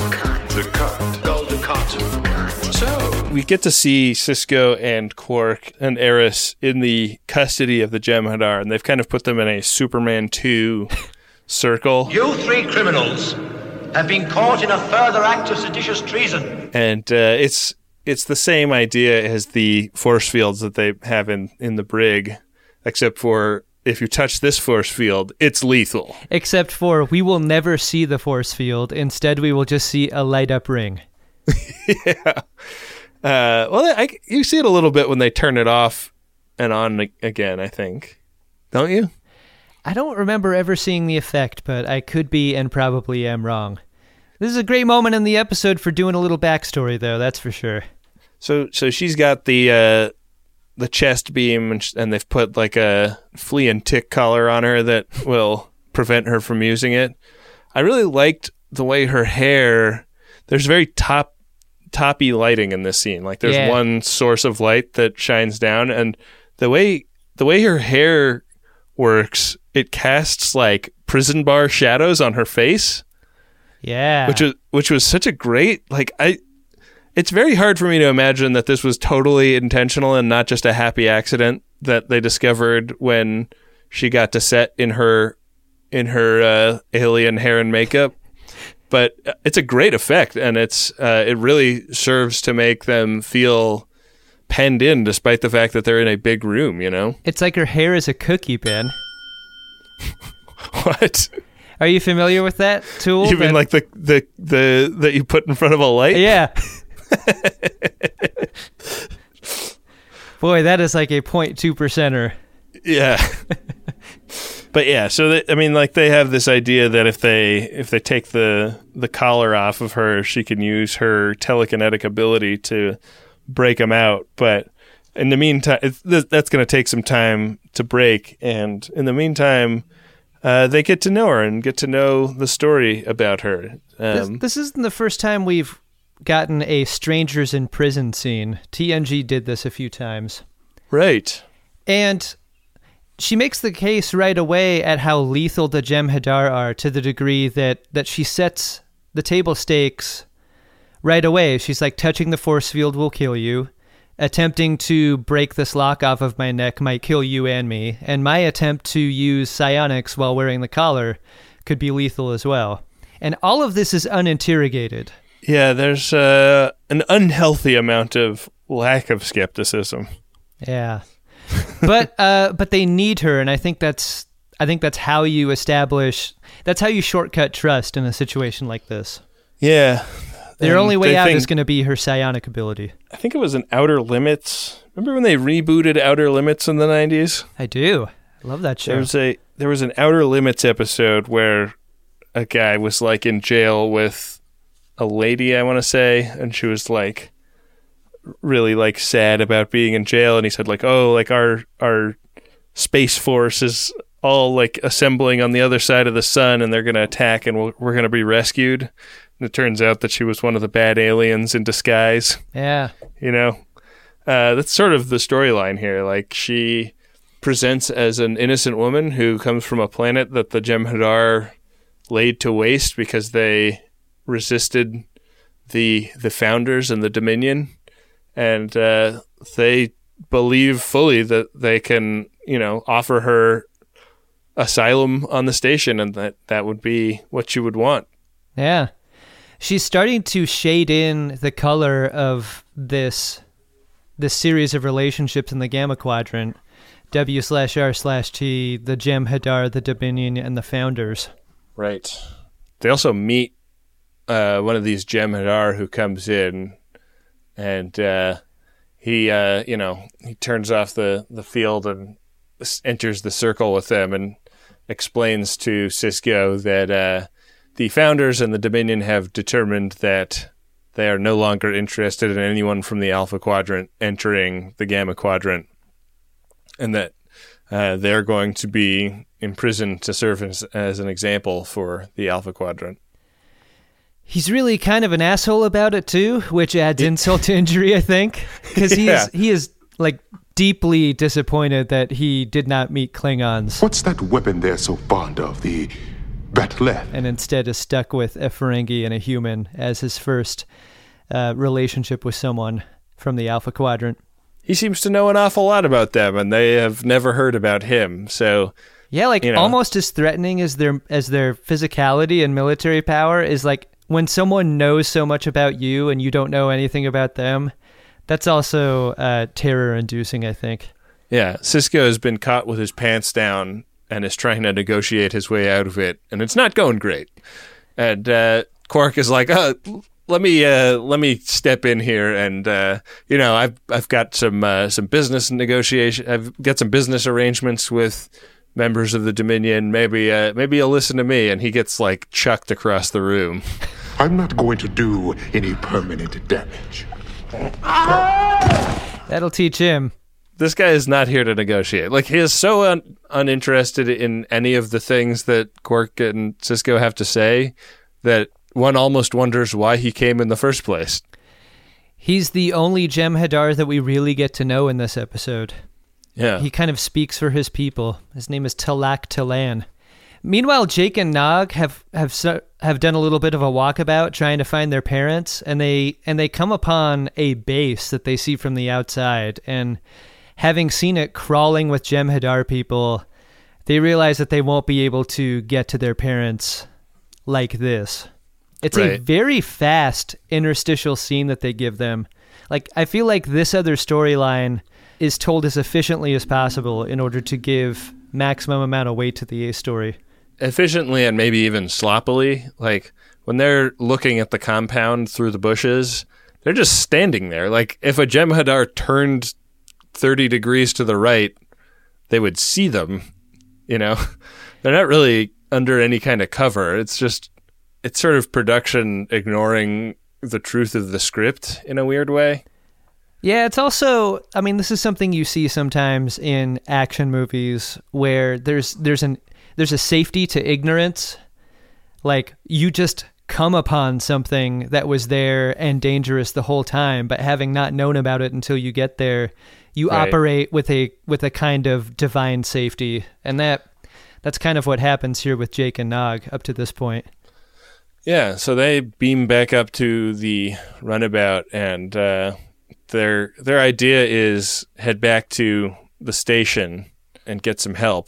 So we get to see Sisko and Quark and Eris in the custody of the Jem'Hadar, and they've kind of put them in a Superman 2 circle. You three criminals have been caught in a further act of seditious treason. And it's the same idea as the force fields that they have in the brig, except for if you touch this force field, it's lethal. Except for we will never see the force field. Instead, we will just see a light-up ring. Yeah. Well, you see it a little bit when they turn it off and on again, I think. Don't you? I don't remember ever seeing the effect, but I could be and probably am wrong. This is a great moment in the episode for doing a little backstory, though, that's for sure. So she's got the chest beam, and they've put like a flea and tick collar on her that will prevent her from using it. I really liked the way her hair, there's very toppy lighting in this scene. Like there's one source of light that shines down, and the way her hair works, it casts like prison bar shadows on her face. Yeah. Which was such a great, like, it's very hard for me to imagine that this was totally intentional and not just a happy accident that they discovered when she got to set in her alien hair and makeup. But it's a great effect, and it really serves to make them feel penned in, despite the fact that they're in a big room, you know? It's like her hair is a cookie, Ben. What? Are you familiar with that tool? You mean like the that you put in front of a light? Yeah. Boy, that is like a 0.2%er. Yeah. But yeah, so they have this idea that if they take the collar off of her, she can use her telekinetic ability to break them out. But in the meantime, that's going to take some time to break. And in the meantime, they get to know her and get to know the story about her. This isn't the first time we've gotten a strangers in prison scene. TNG did this a few times. Right. And she makes the case right away at how lethal the Jem'Hadar are, to the degree that she sets the table stakes right away. She's like, touching the force field will kill you. Attempting to break this lock off of my neck might kill you and me. And my attempt to use psionics while wearing the collar could be lethal as well. And all of this is uninterrogated. Yeah, there's an unhealthy amount of lack of skepticism. Yeah. But they need her, and I think that's how you establish, that's how you shortcut trust in a situation like this. Yeah. Their only way out is going to be her psionic ability. I think it was in Outer Limits. Remember when they rebooted Outer Limits in the 90s? I do. I love that show. There was an Outer Limits episode where a guy was like in jail with a lady, I want to say, and she was like really like sad about being in jail, and he said like, oh, like our space force is all like assembling on the other side of the sun, and they're going to attack, and we're going to be rescued. And it turns out that she was one of the bad aliens in disguise. Yeah. You know, that's sort of the storyline here. Like, she presents as an innocent woman who comes from a planet that the Jem'Hadar laid to waste because they resisted the founders and the Dominion. And they believe fully that they can, you know, offer her asylum on the station, and that would be what she would want. Yeah. She's starting to shade in the color of this series of relationships in the Gamma Quadrant. W/R/T, the Jem'Hadar, the Dominion, and the Founders. Right. They also meet one of these Jem'Hadar who comes in, and he turns off the field and enters the circle with them and explains to Sisko that the Founders and the Dominion have determined that they are no longer interested in anyone from the Alpha Quadrant entering the Gamma Quadrant, and that they're going to be imprisoned to serve as an example for the Alpha Quadrant. He's really kind of an asshole about it too, which adds insult to injury, I think, because he is like deeply disappointed that he did not meet Klingons. What's that weapon they're so fond of, the Bat'leth? And instead is stuck with a Ferengi and a human as his first relationship with someone from the Alpha Quadrant. He seems to know an awful lot about them, and they have never heard about him. So yeah, like almost as threatening as their physicality and military power is like when someone knows so much about you and you don't know anything about them. That's also terror-inducing, I think. Yeah, Sisko has been caught with his pants down and is trying to negotiate his way out of it, and it's not going great. And Quark is like, let me step in here, and I've got some business negotiation. I've got some business arrangements with members of the Dominion. Maybe you'll listen to me. And he gets like chucked across the room. I'm not going to do any permanent damage. That'll teach him. This guy is not here to negotiate. Like, he is so uninterested in any of the things that Quark and Sisko have to say that one almost wonders why he came in the first place. He's the only Jem'Hadar that we really get to know in this episode. Yeah. He kind of speaks for his people. His name is Talak Talan. Meanwhile, Jake and Nog have done a little bit of a walkabout trying to find their parents, and they come upon a base that they see from the outside, and having seen it crawling with Jem'Hadar people, they realize that they won't be able to get to their parents like this. It's a very fast interstitial scene that they give them. Like, I feel like this other storyline is told as efficiently as possible in order to give maximum amount of weight to the A story. Efficiently and maybe even sloppily. Like, when they're looking at the compound through the bushes, they're just standing there. Like, if a Jem'Hadar turned 30 degrees to the right, they would see them, you know? They're not really under any kind of cover. It's sort of production ignoring the truth of the script in a weird way. Yeah, it's also, I mean, this is something you see sometimes in action movies where there's a safety to ignorance. Like, you just come upon something that was there and dangerous the whole time, but having not known about it until you get there, you operate with a kind of divine safety. And that's kind of what happens here with Jake and Nog up to this point. Yeah, so they beam back up to the runabout, and their idea is head back to the station and get some help.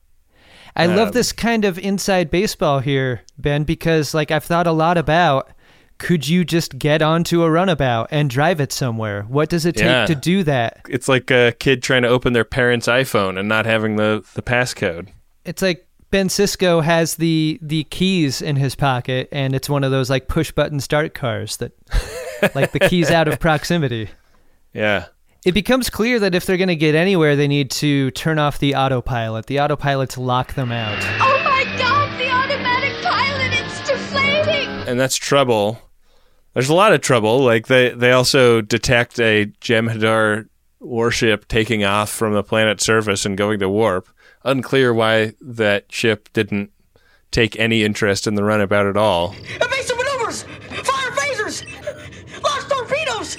I love this kind of inside baseball here, Ben, because like I've thought a lot about, could you just get onto a runabout and drive it somewhere? What does it take to do that? It's like a kid trying to open their parents' iPhone and not having the passcode. It's like Ben Sisko has the keys in his pocket, and it's one of those like push button start cars that like the keys out of proximity. Yeah. It becomes clear that if they're going to get anywhere, they need to turn off the autopilot. The autopilots lock them out. Oh my God, the automatic pilot, it's deflating! And that's trouble. There's a lot of trouble. Like, they also detect a Jem'Hadar warship taking off from the planet's surface and going to warp. Unclear why that ship didn't take any interest in the runabout at all. Evasive maneuvers! Fire phasers! Launch torpedoes!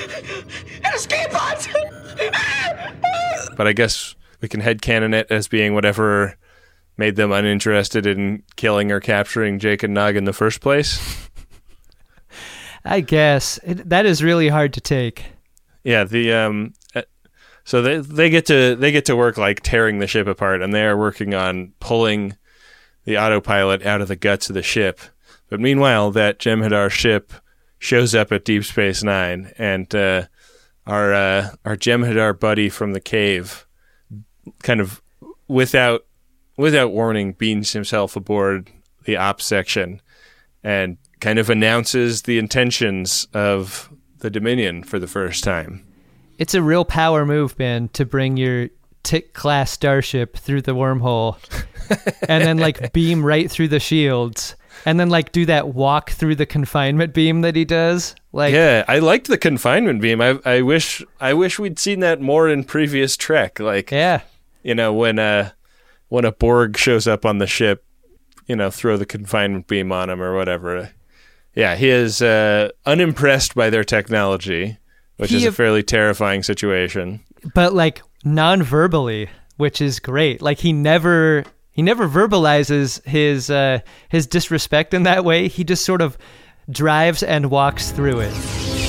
And escape pods! But I guess we can headcanon it as being whatever made them uninterested in killing or capturing Jake and Nog in the first place. I guess. That is really hard to take. Yeah, so they get to work like tearing the ship apart, and they are working on pulling the autopilot out of the guts of the ship. But meanwhile, that Jem'Hadar ship shows up at Deep Space Nine, and our Jem'Hadar buddy from the cave, kind of without warning, beams himself aboard the ops section and kind of announces the intentions of the Dominion for the first time. It's a real power move, Ben, to bring your Tick-class starship through the wormhole and then like beam right through the shields and then like do that walk through the confinement beam that he does. Like, yeah, I liked the confinement beam. I wish we'd seen that more in previous Trek. Like, yeah, you know, when a Borg shows up on the ship, you know, throw the confinement beam on him or whatever. Yeah, he is unimpressed by their technology, which is a fairly terrifying situation. But like non-verbally, which is great. Like he never verbalizes his disrespect in that way. He just sort of drives and walks through it.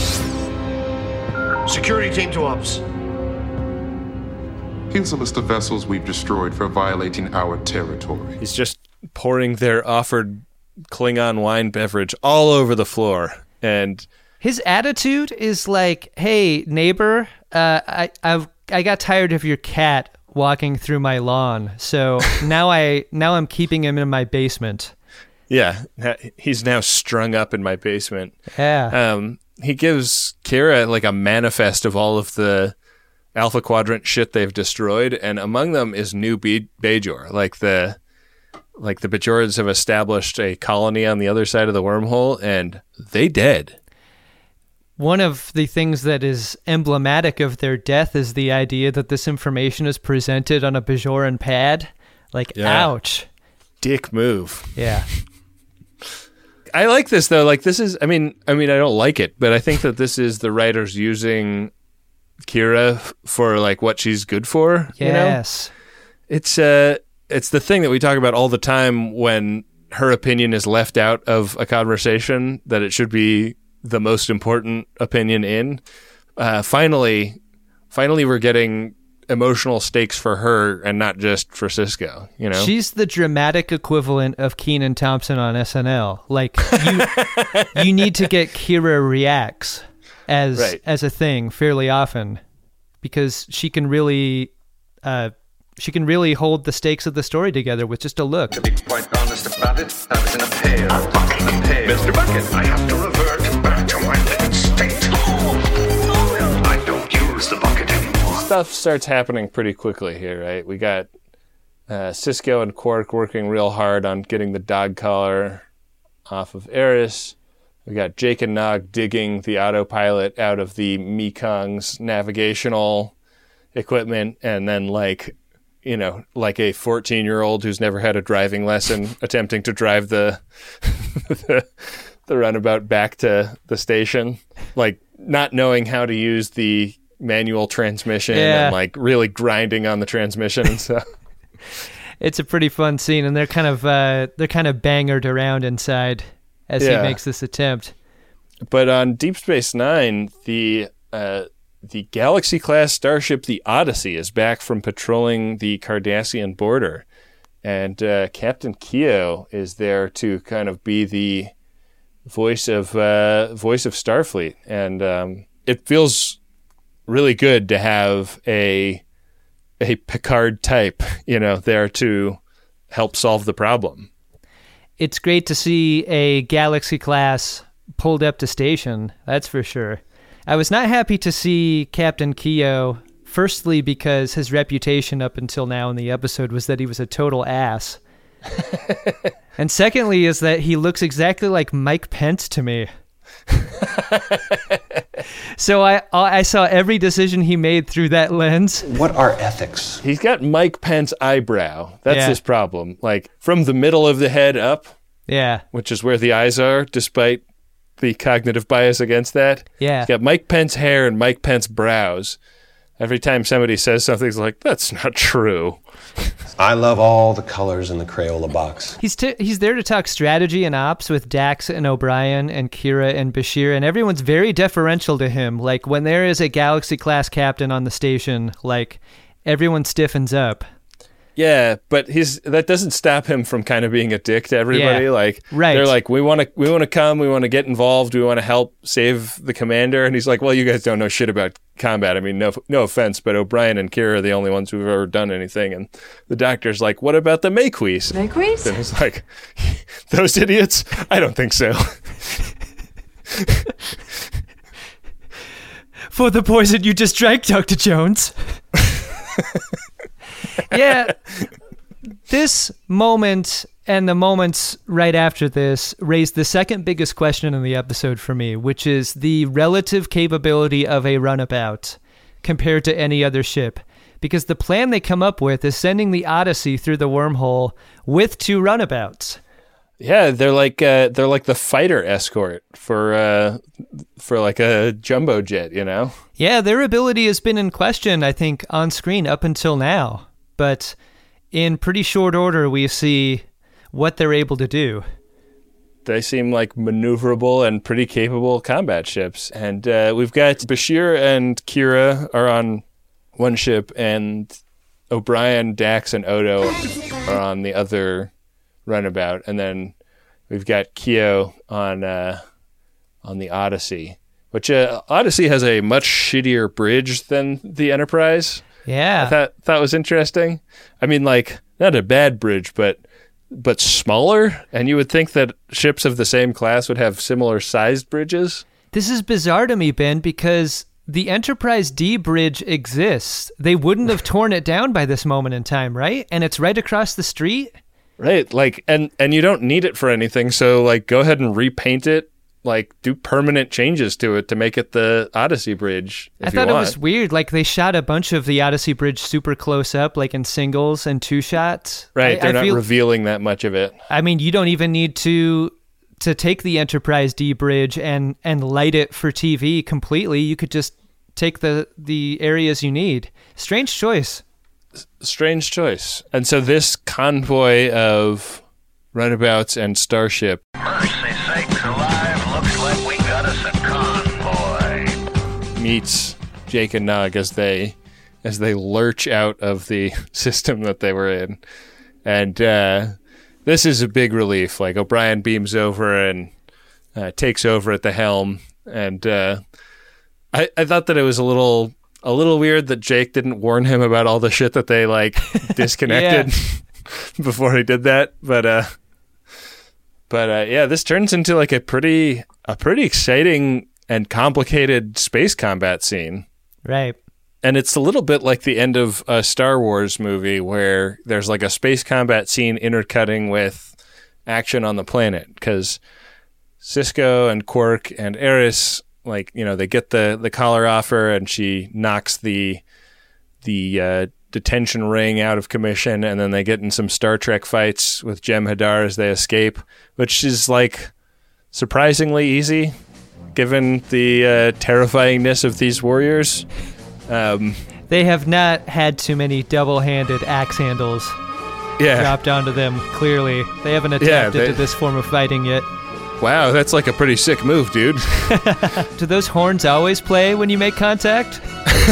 Security team to ops. Here's a list of vessels we've destroyed for violating our territory. He's just pouring their offered Klingon wine beverage all over the floor, and his attitude is like, "Hey, neighbor, I got tired of your cat walking through my lawn, so now I'm keeping him in my basement." Yeah, he's now strung up in my basement. Yeah. He gives Kira like a manifest of all of the Alpha Quadrant shit they've destroyed, and among them is New Bajor. Like the Bajorans have established a colony on the other side of the wormhole, and they dead. One of the things that is emblematic of their death is the idea that this information is presented on a Bajoran pad. Like, ouch. Dick move. Yeah. I like this, though. Like, this is, I mean, I don't like it, but I think that this is the writers using Kira for, like, what she's good for. Yes. You know? It's the thing that we talk about all the time when her opinion is left out of a conversation, that it should be the most important opinion in. Finally we're getting emotional stakes for her and not just for Sisko, you know? She's the dramatic equivalent of Kenan Thompson on SNL. Like, you need to get Kira reacts as a thing fairly often, because she can really hold the stakes of the story together with just a look. To be quite honest about it, I was in a pail. Mr. Bucket, I have to revert back to my living state. I don't use the bucket anymore. Stuff starts happening pretty quickly here, right? We got Sisko and Quark working real hard on getting the dog collar off of Eris. We got Jake and Nog digging the autopilot out of the Mekong's navigational equipment, and then like a 14-year-old who's never had a driving lesson attempting to drive the runabout back to the station, like not knowing how to use the manual transmission and like really grinding on the transmission and stuff. It's a pretty fun scene, and they're kind of bangered around inside as he makes this attempt. But on Deep Space Nine, the Galaxy-class starship, the Odyssey, is back from patrolling the Cardassian border, and Captain Keogh is there to kind of be the voice of Starfleet, and it feels really good to have a Picard type, there to help solve the problem. It's great to see a Galaxy-class pulled up to station, that's for sure. I was not happy to see Captain Keogh, firstly because his reputation up until now in the episode was that he was a total ass. And secondly is that he looks exactly like Mike Pence to me. So I saw every decision he made through that lens. What are ethics? He's got Mike Pence eyebrow. That's his problem. Like from the middle of the head up. Yeah. Which is where the eyes are, despite the cognitive bias against that. Yeah. He's got Mike Pence hair and Mike Pence brows. Every time somebody says something, he's like, that's not true. I love all the colors in the Crayola box. He's there to talk strategy and ops with Dax and O'Brien and Kira and Bashir, and everyone's very deferential to him. Like, when there is a Galaxy-class captain on the station, like, everyone stiffens up. Yeah, but that doesn't stop him from kind of being a dick to everybody. Yeah, like, right. They're like, we want to come, we want to get involved, we want to help save the commander. And he's like, well, you guys don't know shit about combat. I mean, no offense, but O'Brien and Kira are the only ones who've ever done anything. And the doctor's like, what about the Maquis? Maquis? And he's like, those idiots? I don't think so. For the poison you just drank, Dr. Jones. Yeah, this moment and the moments right after this raised the second biggest question in the episode for me, which is the relative capability of a runabout compared to any other ship. Because the plan they come up with is sending the Odyssey through the wormhole with 2 runabouts. Yeah, they're like the fighter escort for like a jumbo jet, you know? Yeah, their ability has been in question, I think, on screen up until now. But in pretty short order, we see what they're able to do. They seem like maneuverable and pretty capable combat ships. And we've got Bashir and Kira are on one ship, and O'Brien, Dax, and Odo are on the other runabout. And then we've got Keo on the Odyssey, which Odyssey has a much shittier bridge than the Enterprise. Yeah. I thought was interesting. I mean, like, not a bad bridge, but smaller. And you would think that ships of the same class would have similar sized bridges. This is bizarre to me, Ben, because the Enterprise D bridge exists. They wouldn't have torn it down by this moment in time, right? And it's right across the street. Right. Like, and you don't need it for anything. So, like, go ahead and repaint it. Like, do permanent changes to it to make it the Odyssey Bridge. I thought it was weird. Like, they shot a bunch of the Odyssey Bridge super close up, like in singles and 2 shots. Right. They're not revealing that much of it. I mean, you don't even need to take the Enterprise D bridge and light it for TV completely. You could just take the areas you need. Strange choice. Strange choice. And so this convoy of runabouts and starship meets Jake and Nog as they lurch out of the system that they were in. And this is a big relief. Like, O'Brien beams over and takes over at the helm. And I thought that it was a little weird that Jake didn't warn him about all the shit that they, like, disconnected before he did that. But yeah, this turns into like a pretty exciting and complicated space combat scene. Right. And it's a little bit like the end of a Star Wars movie where there's like a space combat scene intercutting with action on the planet, because Sisko and Quark and Eris, like, you know, they get the collar off her and she knocks the detention ring out of commission, and then they get in some Star Trek fights with Jem'Hadar as they escape, which is like surprisingly easy given the terrifyingness of these warriors. They have not had too many double-handed axe handles dropped onto them, clearly. They haven't adapted to this form of fighting yet. Wow, that's like a pretty sick move, dude. Do those horns always play when you make contact?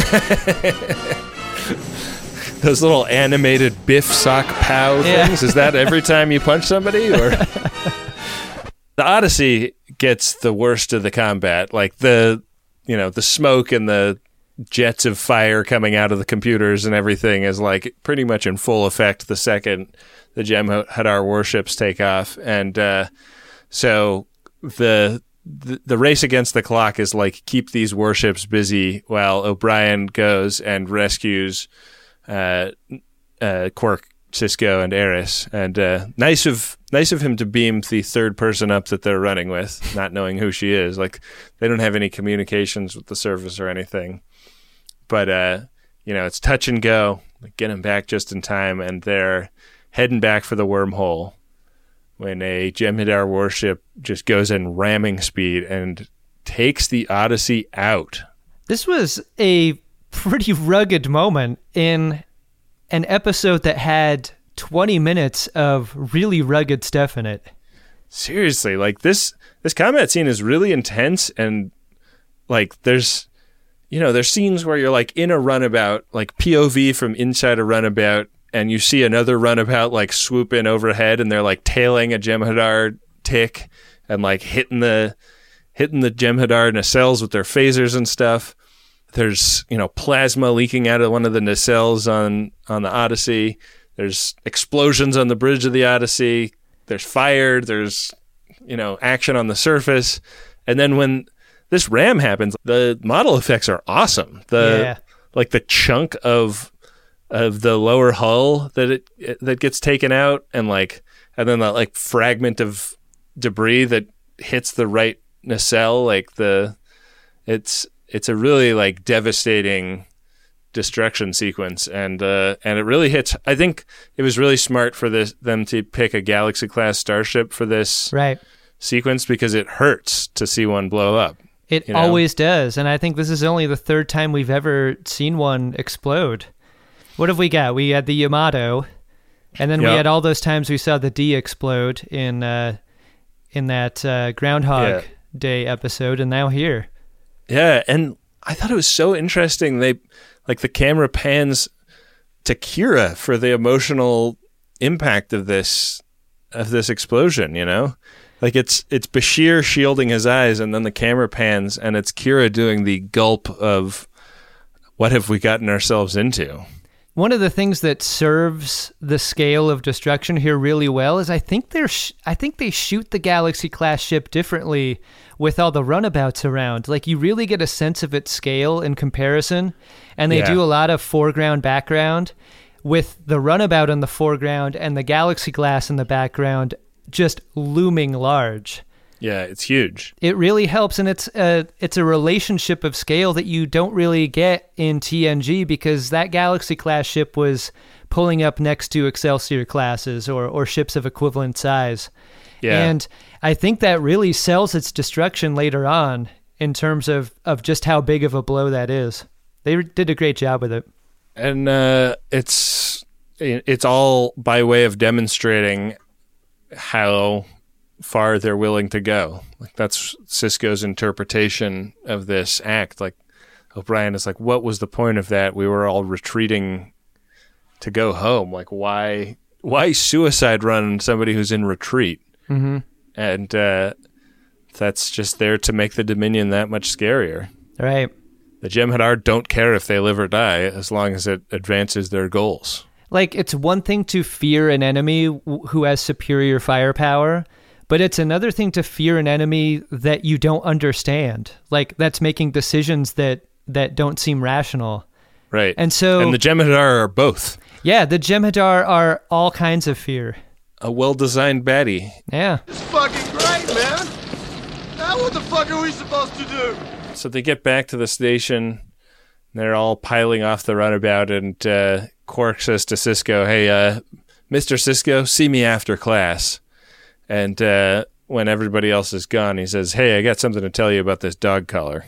Those little animated Biff sock pow things? Is that every time you punch somebody? Or the Odyssey gets the worst of the combat. Like, the smoke and the jets of fire coming out of the computers and everything is like pretty much in full effect the second the Jem'Hadar warships take off. And so the race against the clock is like, keep these warships busy while O'Brien goes and rescues Quark, Sisko, and Eris. And nice of him to beam the third person up that they're running with, not knowing who she is. Like, they don't have any communications with the surface or anything. But it's touch and go. Get him back just in time, and they're heading back for the wormhole when a Jem'Hadar warship just goes in ramming speed and takes the Odyssey out. This was a pretty rugged moment in an episode that had 20 minutes of really rugged stuff in it. Seriously, like, this combat scene is really intense, and like, there's scenes where you're like in a runabout, like POV from inside a runabout, and you see another runabout like swoop in overhead, and they're like tailing a Jem'Hadar tick and like hitting the Jem'Hadar nacelles with their phasers and stuff. There's, plasma leaking out of one of the nacelles on the Odyssey. There's explosions on the bridge of the Odyssey. There's fire. There's, action on the surface. And then when this ram happens, the model effects are awesome. Like the chunk of the lower hull that gets taken out, and then that like fragment of debris that hits the right nacelle, it's a really like devastating destruction sequence, and it really hits. I think it was really smart for them to pick a Galaxy class starship for this sequence, because it hurts to see one blow up. It always does, and I think this is only the third time we've ever seen one explode. What have we got? We had the Yamato, and then we had all those times we saw the D explode in that Groundhog Day episode, and now here. Yeah, and I thought it was so interesting. They the camera pans to Kira for the emotional impact of this explosion. It's Bashir shielding his eyes, and then the camera pans, and it's Kira doing the gulp of what have we gotten ourselves into. One of the things that serves the scale of destruction here really well is I think they shoot the Galaxy class ship differently with all the runabouts around. Like, you really get a sense of its scale in comparison, and they do a lot of foreground background with the runabout in the foreground and the Galaxy class in the background just looming large. Yeah, it's huge. It really helps, and it's a relationship of scale that you don't really get in TNG, because that Galaxy class ship was pulling up next to Excelsior classes or ships of equivalent size. Yeah. And I think that really sells its destruction later on in terms of just how big of a blow that is. They did a great job with it. And it's all by way of demonstrating how far they're willing to go. Like, that's Sisko's interpretation of this act. Like, O'Brien is like, what was the point of that? We were all retreating to go home. Like, why suicide run somebody who's in retreat? Mm-hmm. And that's just there to make the Dominion that much scarier. Right. The Jem'Hadar don't care if they live or die as long as it advances their goals. Like, it's one thing to fear an enemy who has superior firepower, but it's another thing to fear an enemy that you don't understand. Like, that's making decisions that don't seem rational. Right. And the Jem'Hadar are both. Yeah, the Jem'Hadar are all kinds of fear. A well-designed baddie. Yeah. It's fucking great, man. Now what the fuck are we supposed to do? So they get back to the station. They're all piling off the runabout, and Quark says to Sisko, hey, Mr. Sisko, see me after class. And when everybody else is gone, he says, hey, I got something to tell you about this dog collar.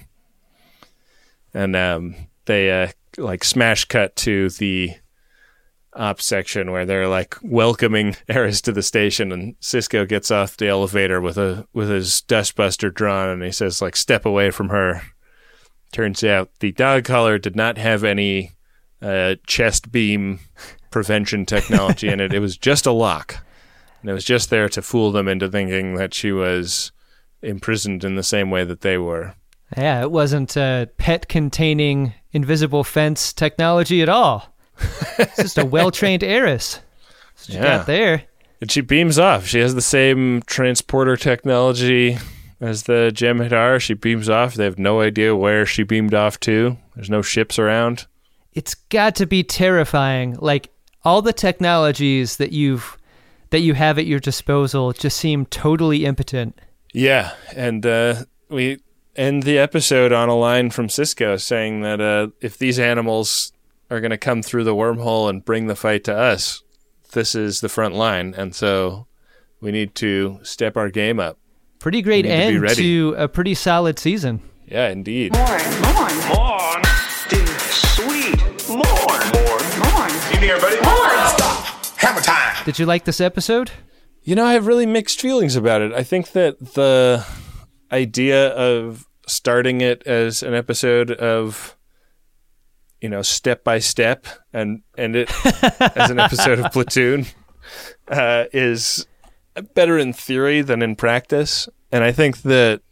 And they smash cut to the ops section where they're welcoming Eris to the station, and Sisko gets off the elevator with his dustbuster drawn, and he says, step away from her. Turns out the dog collar did not have any chest beam prevention technology in it. It was just a lock. And it was just there to fool them into thinking that she was imprisoned in the same way that they were. Yeah, it wasn't pet-containing invisible fence technology at all. It's just a well-trained Eris. That's what you got there. And she beams off. She has the same transporter technology as the Jem'Hadar. She beams off. They have no idea where she beamed off to. There's no ships around. It's got to be terrifying. Like, all the technologies that you have at your disposal just seem totally impotent. Yeah, and we end the episode on a line from Sisko saying that if these animals are going to come through the wormhole and bring the fight to us, this is the front line, and so we need to step our game up. Pretty great end to a pretty solid season. Yeah, indeed. Morn. Sweet. Morn. Evening, everybody. Morn. Stop. Hammer time. Did you like this episode? I have really mixed feelings about it. I think that the idea of starting it as an episode of step by step and end it as an episode of Platoon is better in theory than in practice. And I think that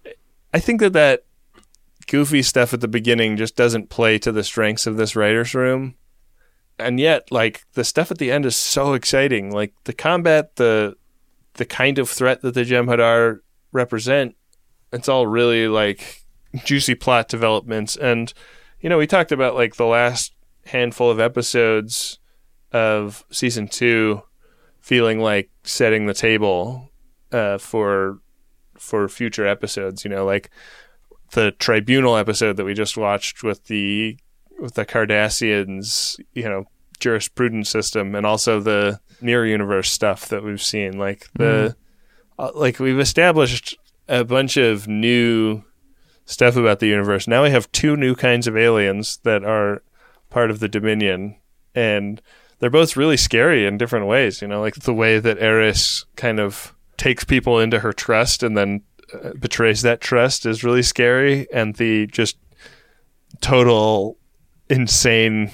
goofy stuff at the beginning just doesn't play to the strengths of this writer's room. And yet, like, the stuff at the end is so exciting. Like, the combat, the kind of threat that the Jem'Hadar represent, it's all really, like, juicy plot developments. And, we talked about, like, the last handful of episodes of Season 2 feeling like setting the table for future episodes, like the Tribunal episode that we just watched with the Cardassians, jurisprudence system, and also the mirror universe stuff that we've seen. Like we've established a bunch of new stuff about the universe. Now we have 2 new kinds of aliens that are part of the Dominion, and they're both really scary in different ways. Like the way that Eris kind of takes people into her trust and then betrays that trust is really scary, and the just total insane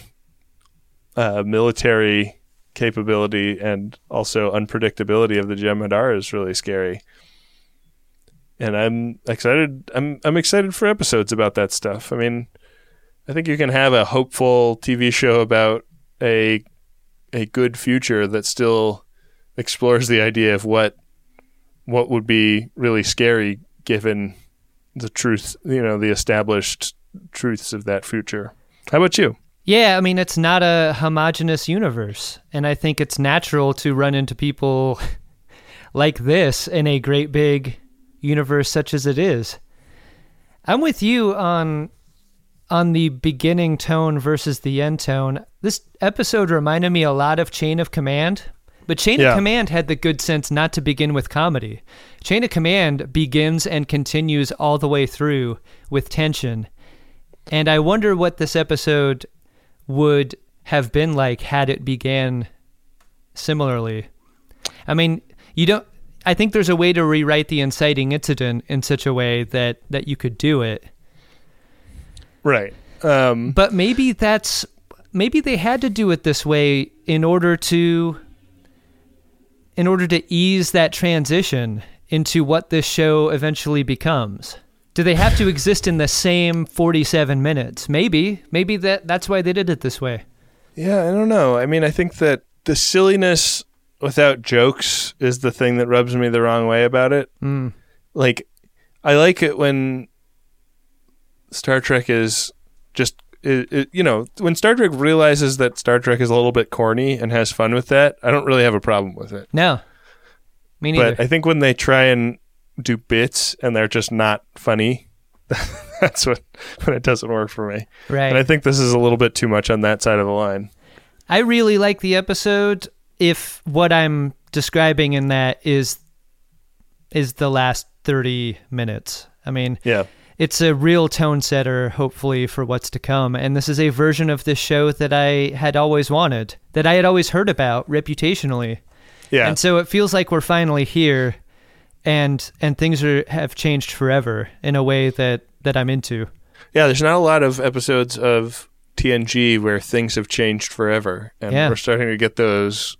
military capability and also unpredictability of the Jem'Hadar is really scary. And I'm excited. I'm excited for episodes about that stuff. I mean, I think you can have a hopeful TV show about a good future that still explores the idea of what would be really scary given the truth, the established truths of that future. How about you? Yeah, I mean, it's not a homogenous universe, and I think it's natural to run into people like this in a great big universe such as it is. I'm with you on the beginning tone versus the end tone. This episode reminded me a lot of Chain of Command. But Chain of Command had the good sense not to begin with comedy. Chain of Command begins and continues all the way through with tension. And I wonder what this episode would have been like had it began similarly. I mean, I think there's a way to rewrite the inciting incident in such a way that you could do it. Right. But maybe they had to do it this way in order to ease that transition into what this show eventually becomes. Do they have to exist in the same 47 minutes? Maybe that's why they did it this way. Yeah, I don't know. I mean, I think that the silliness without jokes is the thing that rubs me the wrong way about it. Like, I like it when Star Trek is just, when Star Trek realizes that Star Trek is a little bit corny and has fun with that, I don't really have a problem with it. No, me neither. But I think when they try and do bits and they're just not funny, that's when it doesn't work for me. Right. And I think this is a little bit too much on that side of the line. I really like the episode if what I'm describing in that is the last 30 minutes. I mean, yeah. It's a real tone setter, hopefully, for what's to come. And this is a version of this show that I had always wanted, that I had always heard about reputationally. Yeah. And so it feels like we're finally here, and things have changed forever in a way that I'm into. Yeah, there's not a lot of episodes of TNG where things have changed forever. And we're starting to get those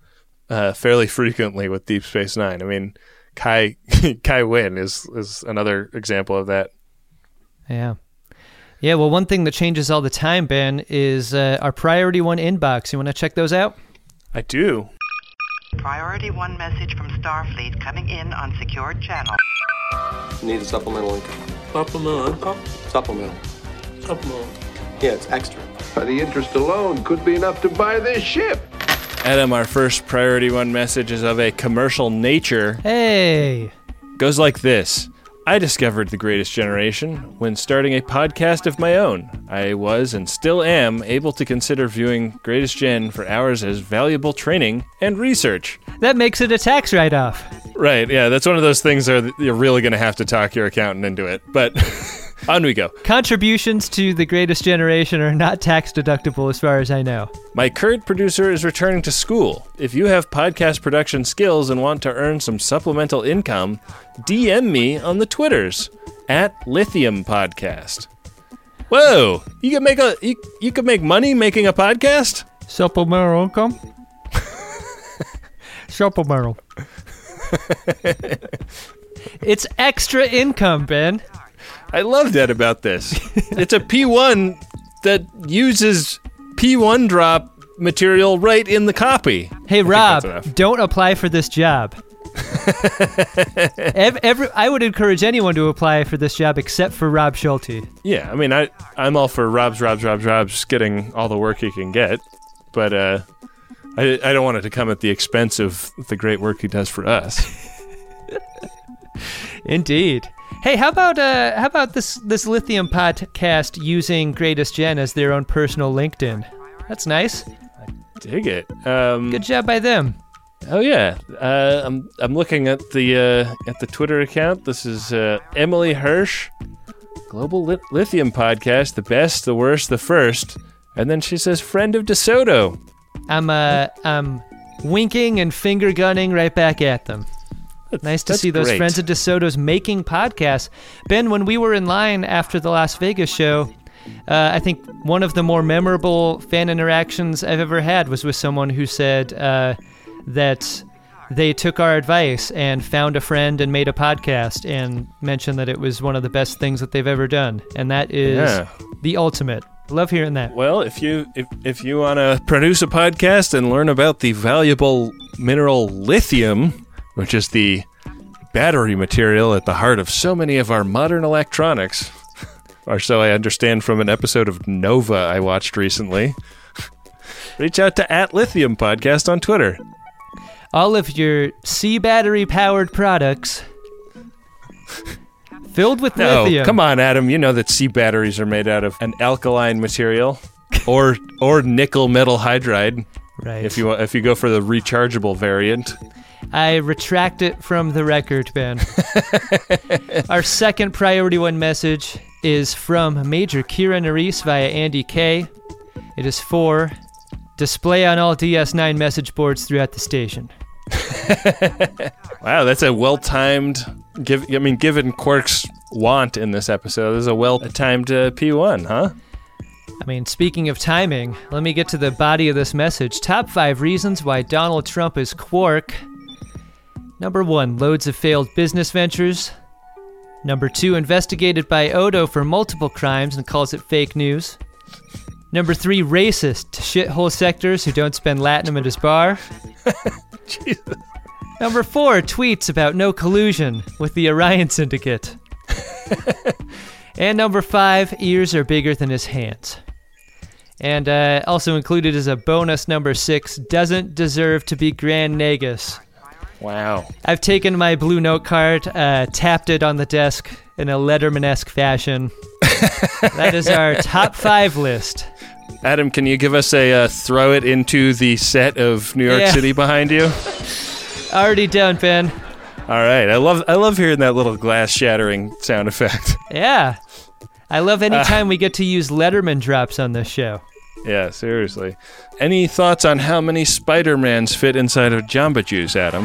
fairly frequently with Deep Space Nine. I mean, Kai Wynn is another example of that. Yeah. Yeah, well, one thing that changes all the time, Ben, is our Priority 1 inbox. You want to check those out? I do. Priority 1 message from Starfleet coming in on secured channel. Need a supplemental income. Supplemental income? Supplemental. Supplemental. Yeah, it's extra. The interest alone could be enough to buy this ship. Adam, our first Priority 1 message is of a commercial nature. Hey! Goes like this. I discovered The Greatest Generation when starting a podcast of my own. I was and still am able to consider viewing Greatest Gen for hours as valuable training and research. That makes it a tax write-off. Right, yeah, that's one of those things where you're really going to have to talk your accountant into it. But on we go. Contributions to The Greatest Generation are not tax deductible as far as I know. My current producer is returning to school. If you have podcast production skills and want to earn some supplemental income, DM me on the Twitters @Lithium Podcast. Whoa! You could make money making a podcast? Supplemental income? Supplemental. It's extra income, Ben. I love that about this. It's a P1 that uses P1 drop material right in the copy. Hey, Rob, don't apply for this job. I would encourage anyone to apply for this job except for Rob Schulte. Yeah, I mean, I'm all for Rob's getting all the work he can get, but I don't want it to come at the expense of the great work he does for us. Indeed. Hey, how about this Lithium podcast using Greatest Gen as their own personal LinkedIn? That's nice. I dig it. Good job by them. Oh yeah, I'm looking at the Twitter account. This is Emily Hirsch, Global Lithium Podcast, the best, the worst, the first, and then she says friend of DeSoto. I'm winking and finger gunning right back at them. Nice to see those great. friends of DeSoto's making podcasts. Ben, when we were in line after the Las Vegas show, I think one of the more memorable fan interactions I've ever had was with someone who said that they took our advice and found a friend and made a podcast and mentioned that it was one of the best things that they've ever done. And that is the ultimate. Love hearing that. Well, if you want to produce a podcast and learn about the valuable mineral lithium, which is the battery material at the heart of so many of our modern electronics, or so I understand from an episode of Nova I watched recently, reach out to @Lithium Podcast on Twitter. All of your C battery powered products filled with lithium. Come on, Adam. You know that C batteries are made out of an alkaline material or nickel metal hydride. Right. If you go for the rechargeable variant. I retract it from the record, Ben. Our second priority one message is from Major Kira Nerys via Andy K. It is for display on all DS9 message boards throughout the station. Wow, that's a well-timed... given Quark's want in this episode, this is a well-timed P1, huh? I mean, speaking of timing, let me get to the body of this message. Top 5 reasons why Donald Trump is Quark. Number 1, loads of failed business ventures. Number 2, investigated by Odo for multiple crimes and calls it fake news. Number 3, racist to shithole sectors who don't spend latinum at his bar. Jesus. Number 4, tweets about no collusion with the Orion Syndicate. And number 5, ears are bigger than his hands. And also included is a bonus number 6, doesn't deserve to be Grand Nagus. Wow. I've taken my blue note card, tapped it on the desk in a Letterman-esque fashion. That is our top 5 list. Adam, can you give us a throw it into the set of New York City behind you? Already done, Ben. All right. I love hearing that little glass shattering sound effect. Yeah. I love any time we get to use Letterman drops on this show. Yeah, seriously. Any thoughts on how many Spider-Mans fit inside of Jamba Juice, Adam?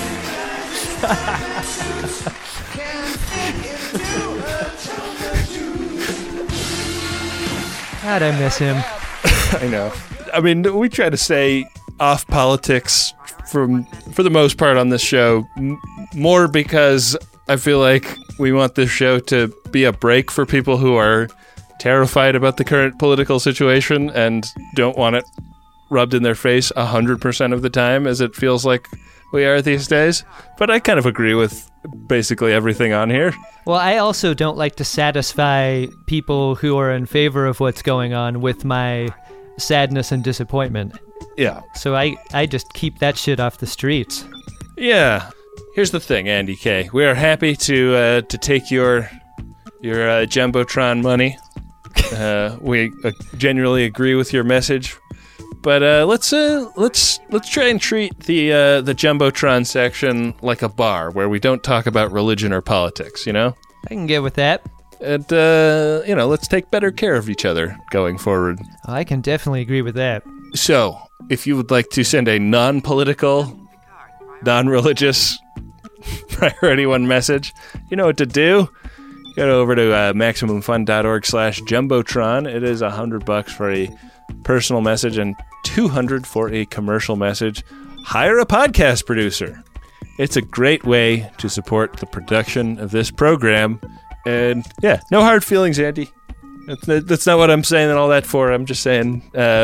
God, I miss him. I know. I mean, we try to stay off politics for the most part on this show, more because I feel like we want this show to be a break for people who are terrified about the current political situation and don't want it rubbed in their face 100% of the time, as it feels like we are these days. But I kind of agree with basically everything on here. Well, I also don't like to satisfy people who are in favor of what's going on with my sadness and disappointment. Yeah. So I just keep that shit off the streets. Yeah. Here's the thing, Andy K. We are happy to take your Jumbotron money. We genuinely agree with your message, but let's try and treat the Jumbotron section like a bar where we don't talk about religion or politics. You know, I can get with that. And let's take better care of each other going forward. I can definitely agree with that. So, if you would like to send a non-political, non-religious priority one message, you know what to do. Go over to MaximumFun.org/Jumbotron. It is $100 for a personal message and $200 for a commercial message. Hire a podcast producer. It's a great way to support the production of this program. And yeah, no hard feelings, Andy. That's not what I'm saying all that for. I'm just saying,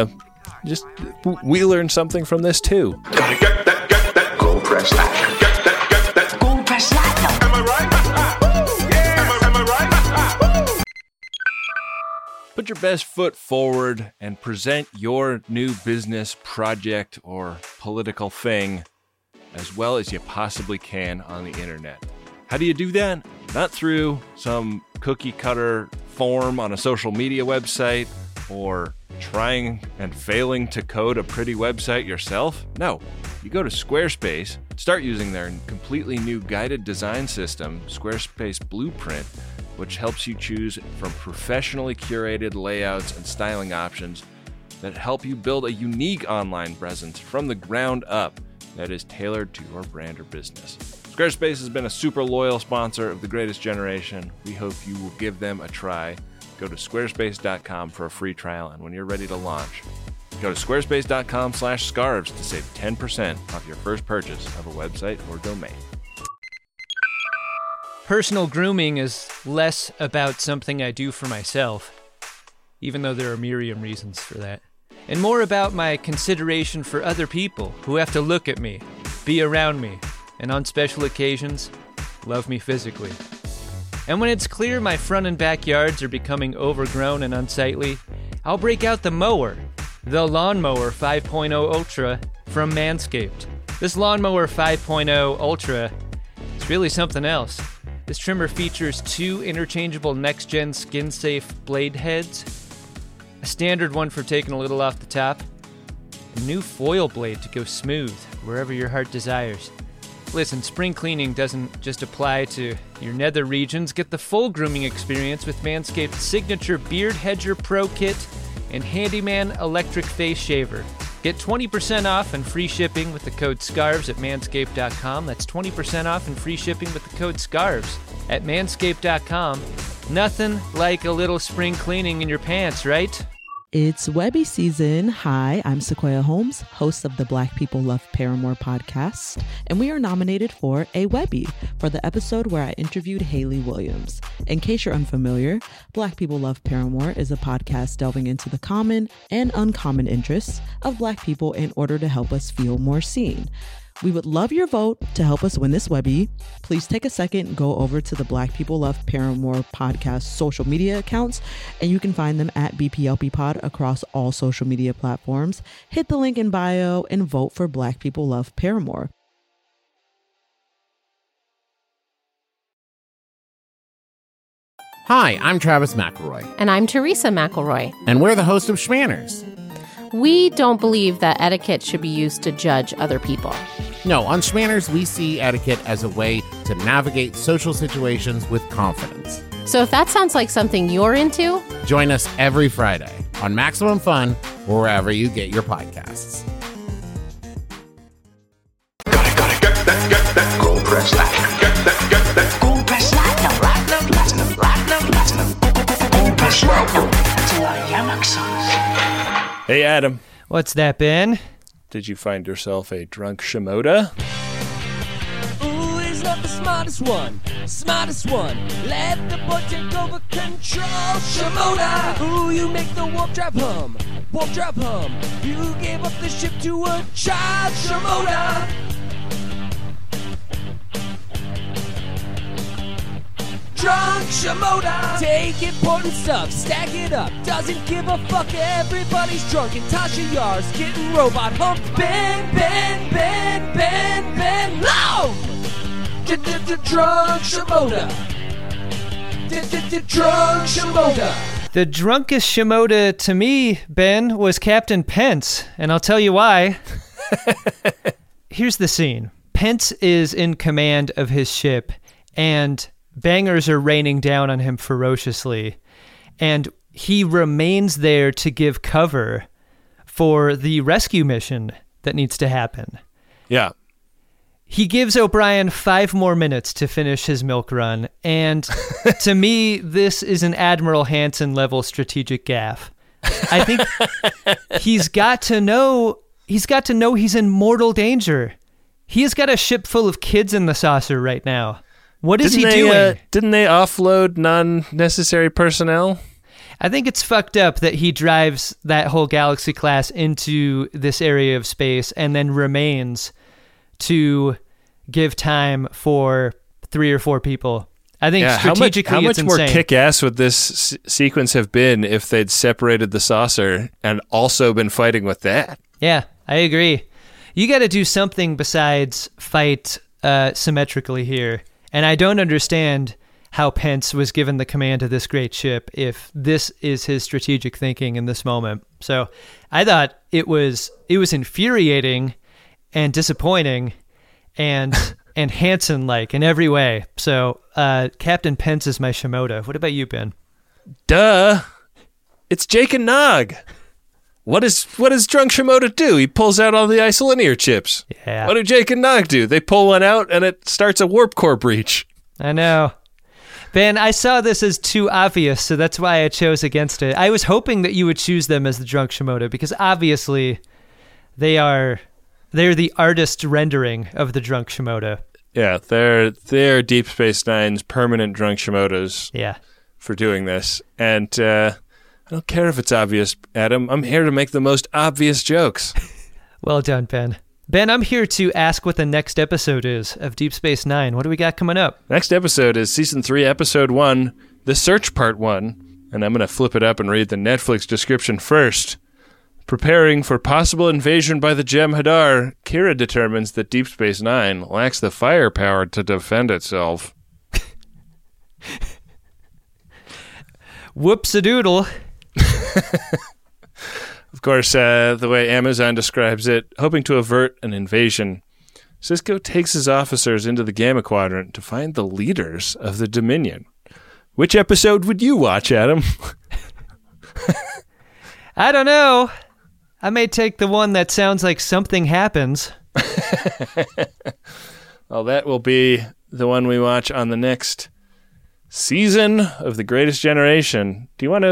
we learned something from this too. Gotta get that gold press platinum. Get that gold press platinum. Am I right? Yeah. Am I right? Put your best foot forward and present your new business, project, or political thing as well as you possibly can on the internet. How do you do that? Not through some cookie cutter form on a social media website or trying and failing to code a pretty website yourself. No, you go to Squarespace, start using their completely new guided design system, Squarespace Blueprint, which helps you choose from professionally curated layouts and styling options that help you build a unique online presence from the ground up that is tailored to your brand or business. Squarespace has been a super loyal sponsor of The Greatest Generation. We hope you will give them a try. Go to squarespace.com for a free trial, and when you're ready to launch, go to squarespace.com/scarves to save 10% off your first purchase of a website or domain. Personal grooming is less about something I do for myself, even though there are myriad reasons for that, and more about my consideration for other people who have to look at me, be around me, and on special occasions, love me physically. And when it's clear my front and backyards are becoming overgrown and unsightly, I'll break out the mower, the Lawnmower 5.0 Ultra from Manscaped. This Lawnmower 5.0 Ultra is really something else. This trimmer features 2 interchangeable next-gen skin-safe blade heads, a standard one for taking a little off the top, a new foil blade to go smooth wherever your heart desires. Listen, spring cleaning doesn't just apply to your nether regions. Get the full grooming experience with Manscaped's signature Beard Hedger Pro Kit and Handyman Electric Face Shaver. Get 20% off and free shipping with the code SCARVES at manscaped.com. That's 20% off and free shipping with the code SCARVES at manscaped.com. Nothing like a little spring cleaning in your pants, right? It's Webby season. Hi, I'm Sequoia Holmes, host of the Black People Love Paramore podcast, and we are nominated for a Webby for the episode where I interviewed Hayley Williams. In case you're unfamiliar, Black People Love Paramore is a podcast delving into the common and uncommon interests of Black people in order to help us feel more seen. We would love your vote to help us win this Webby. Please take a second and go over to the Black People Love Paramore podcast social media accounts, and you can find them at BPLP Pod across all social media platforms. Hit the link in bio and vote for Black People Love Paramore. Hi, I'm Travis McElroy. And I'm Teresa McElroy. And we're the host of Schmanners. We don't believe that etiquette should be used to judge other people. No, on Schmanners, we see etiquette as a way to navigate social situations with confidence. So if that sounds like something you're into, join us every Friday on Maximum Fun or wherever you get your podcasts. Gotta get that gold press platinum. Get that gold press platinum. Gold press platinum. That's a lot of yamak sauce. Hey, Adam. What's that, Ben? Did you find yourself a drunk Shimoda? Ooh, he's not the smartest one. Let the boy take over control. Shimoda. Ooh, you make the warp drive hum. You gave up the ship to a child. Shimoda. Drunk Shimoda. Take important stuff, stack it up. Doesn't give a fuck, everybody's drunk. And Tasha Yar's getting robot humped. Ben, no! Drunk Shimoda. Drunk Shimoda. The drunkest Shimoda to me, Ben, was Captain Pence, and I'll tell you why. Here's the scene. Pence is in command of his ship, and bangers are raining down on him ferociously, and he remains there to give cover for the rescue mission that needs to happen. Yeah. He gives O'Brien 5 more minutes to finish his milk run, and to me, this is an Admiral Hansen level strategic gaffe. I think he's got to know he's in mortal danger. He has got a ship full of kids in the saucer right now. What is he doing? Didn't they offload non-necessary personnel? I think it's fucked up that he drives that whole Galaxy class into this area of space and then remains to give time for 3 or 4 people. I think strategically how much it's more insane. kick-ass would this sequence have been if they'd separated the saucer and also been fighting with that? Yeah, I agree. You got to do something besides fight symmetrically here. And I don't understand how Pence was given the command of this great ship if this is his strategic thinking in this moment. So I thought it was infuriating and disappointing and Hansen-like in every way. So Captain Pence is my Shimoda. What about you, Ben? Duh. It's Jake and Nog. What does Drunk Shimoda do? He pulls out all the isolinear chips. Yeah. What do Jake and Nog do? They pull one out and it starts a warp core breach. I know. Ben, I saw this as too obvious, so that's why I chose against it. I was hoping that you would choose them as the Drunk Shimoda, because obviously they're the artist rendering of the Drunk Shimoda. Yeah, they're Deep Space Nine's permanent Drunk Shimodas. Yeah. For doing this. And I don't care if it's obvious, Adam. I'm here to make the most obvious jokes. Well done, Ben. Ben, I'm here to ask what the next episode is of Deep Space Nine. What do we got coming up? Next episode is Season 3, Episode 1, The Search Part 1. And I'm going to flip it up and read the Netflix description first. Preparing for possible invasion by the Jem'Hadar, Kira determines that Deep Space Nine lacks the firepower to defend itself. Whoops-a-doodle. Of course, the way Amazon describes it, hoping to avert an invasion, Sisko takes his officers into the Gamma Quadrant to find the leaders of the Dominion. Which episode would you watch, Adam? I don't know. I may take the one that sounds like something happens. Well, that will be the one we watch on the next season of The Greatest Generation. Do you want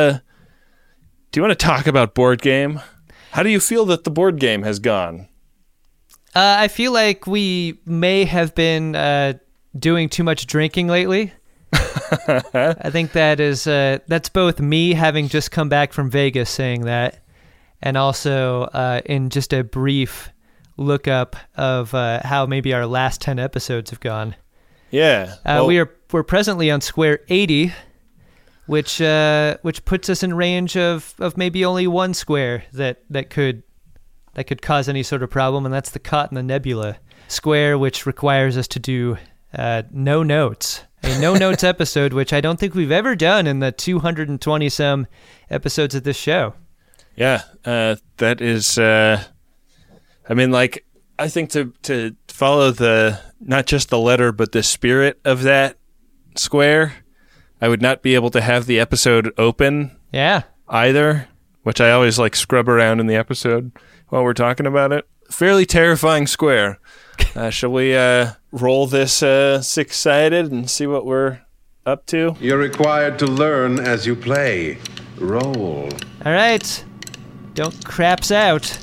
to talk about board game? How do you feel that the board game has gone? I feel like we may have been doing too much drinking lately. I think that's both me having just come back from Vegas saying that, and also in just a brief lookup of how maybe our last 10 episodes have gone. Yeah. We're presently on square 80, which puts us in range of maybe only one square that could cause any sort of problem, and that's the Caught in the Nebula square, which requires us to do no notes. A no-notes episode, which I don't think we've ever done in the 220-some episodes of this show. Yeah, that is... I think to follow not just the letter, but the spirit of that square, I would not be able to have the episode open either, which I always scrub around in the episode while we're talking about it. Fairly terrifying square. Shall we roll this six-sided and see what we're up to? You're required to learn as you play. Roll. All right. Don't craps out.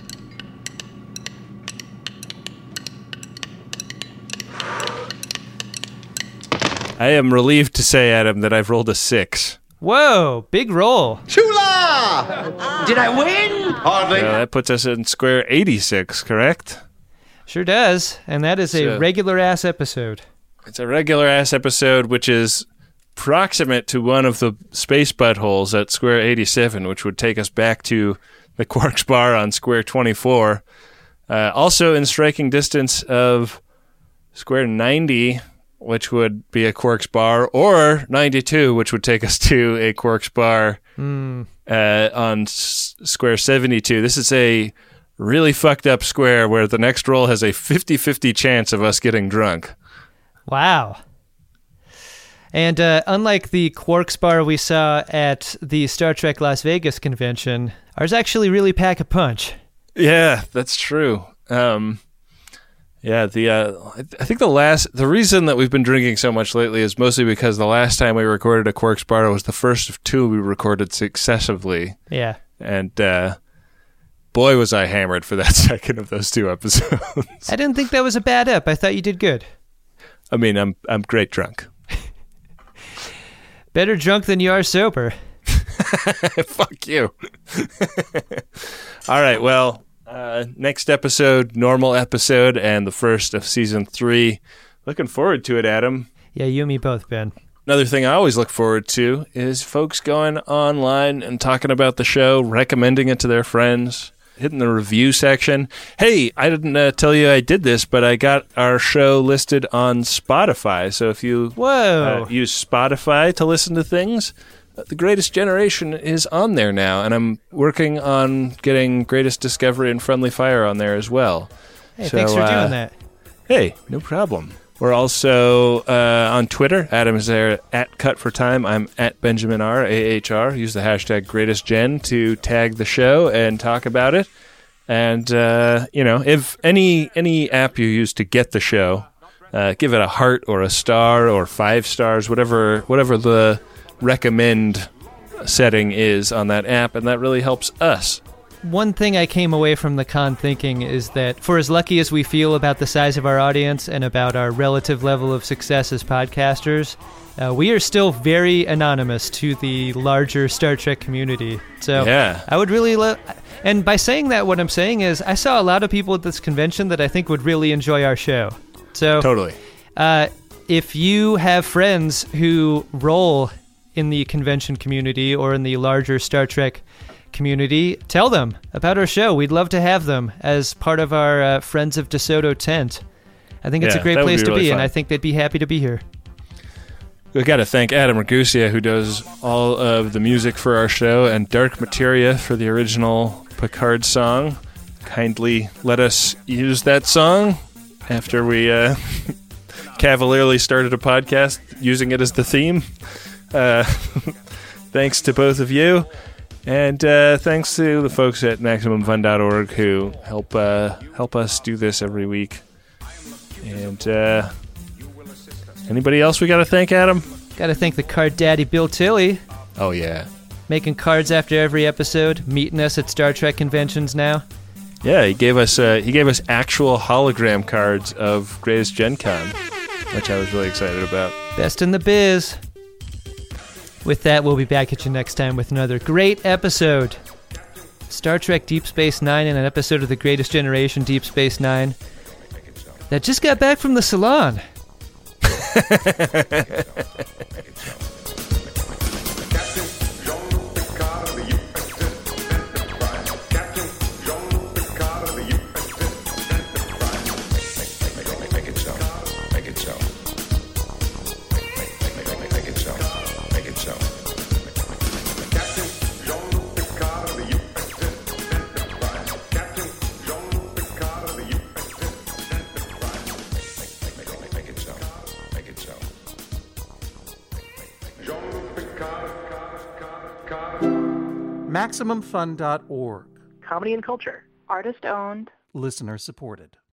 I am relieved to say, Adam, that I've rolled a 6. Whoa, big roll. Chula! Did I win? Hardly. That puts us in square 86, correct? Sure does, and that is a regular-ass episode. It's a regular-ass episode, which is proximate to one of the space buttholes at square 87, which would take us back to the Quark's Bar on square 24. Also in striking distance of square 90, which would be a Quark's Bar, or 92, which would take us to a Quark's Bar on square 72. This is a really fucked up square where the next roll has a 50-50 chance of us getting drunk. Wow. And unlike the Quark's Bar we saw at the Star Trek Las Vegas convention, ours actually really pack a punch. Yeah, that's true. Yeah, I think the reason that we've been drinking so much lately is mostly because the last time we recorded a Quark Sparta was the first of two we recorded successively. Yeah. And boy, was I hammered for that second of those two episodes. I didn't think that was a bad ep. I thought you did good. I mean, I'm great drunk. Better drunk than you are sober. Fuck you. All right, well, next episode, normal episode, and the first of season 3. Looking forward to it, Adam. Yeah, you and me both, Ben. Another thing I always look forward to is folks going online and talking about the show, recommending it to their friends, hitting the review section. Hey, I didn't tell you I did this, but I got our show listed on Spotify. So if you use Spotify to listen to things, The Greatest Generation is on there now, and I'm working on getting Greatest Discovery and Friendly Fire on there as well. Hey, thanks for doing that. Hey, no problem. We're also on Twitter. Adam is there at Cut for Time. I'm at Benjamin R. AHR. Use the hashtag GreatestGen to tag the show and talk about it. And, if any app you use to get the show, give it a heart or a star or 5 stars, whatever the recommend setting is on that app, and that really helps us. One thing I came away from the con thinking is that for as lucky as we feel about the size of our audience and about our relative level of success as podcasters, we are still very anonymous to the larger Star Trek community. So yeah. I would really and by saying that, what I'm saying is I saw a lot of people at this convention that I think would really enjoy our show. So totally. If you have friends who roll in the convention community or in the larger Star Trek community, tell them about our show. We'd love to have them as part of our Friends of DeSoto tent. I think it's a great place to be, and I think they'd be happy to be here. We got to thank Adam Ragusia, who does all of the music for our show, and Dark Materia for the original Picard song. Kindly let us use that song after we cavalierly started a podcast using it as the theme. Thanks to both of you. And thanks to the folks at MaximumFun.org who help us do this every week. And anybody else we got to thank, Adam? Got to thank the card daddy Bill Tilley. Oh, yeah. Making cards after every episode, meeting us at Star Trek conventions now. Yeah, he gave us actual hologram cards of Greatest Gen Con, which I was really excited about. Best in the biz. With that, we'll be back at you next time with another great episode. Star Trek Deep Space Nine and an episode of The Greatest Generation Deep Space Nine that just got back from the salon. MaximumFun.org. Comedy and culture. Artist owned. Listener supported.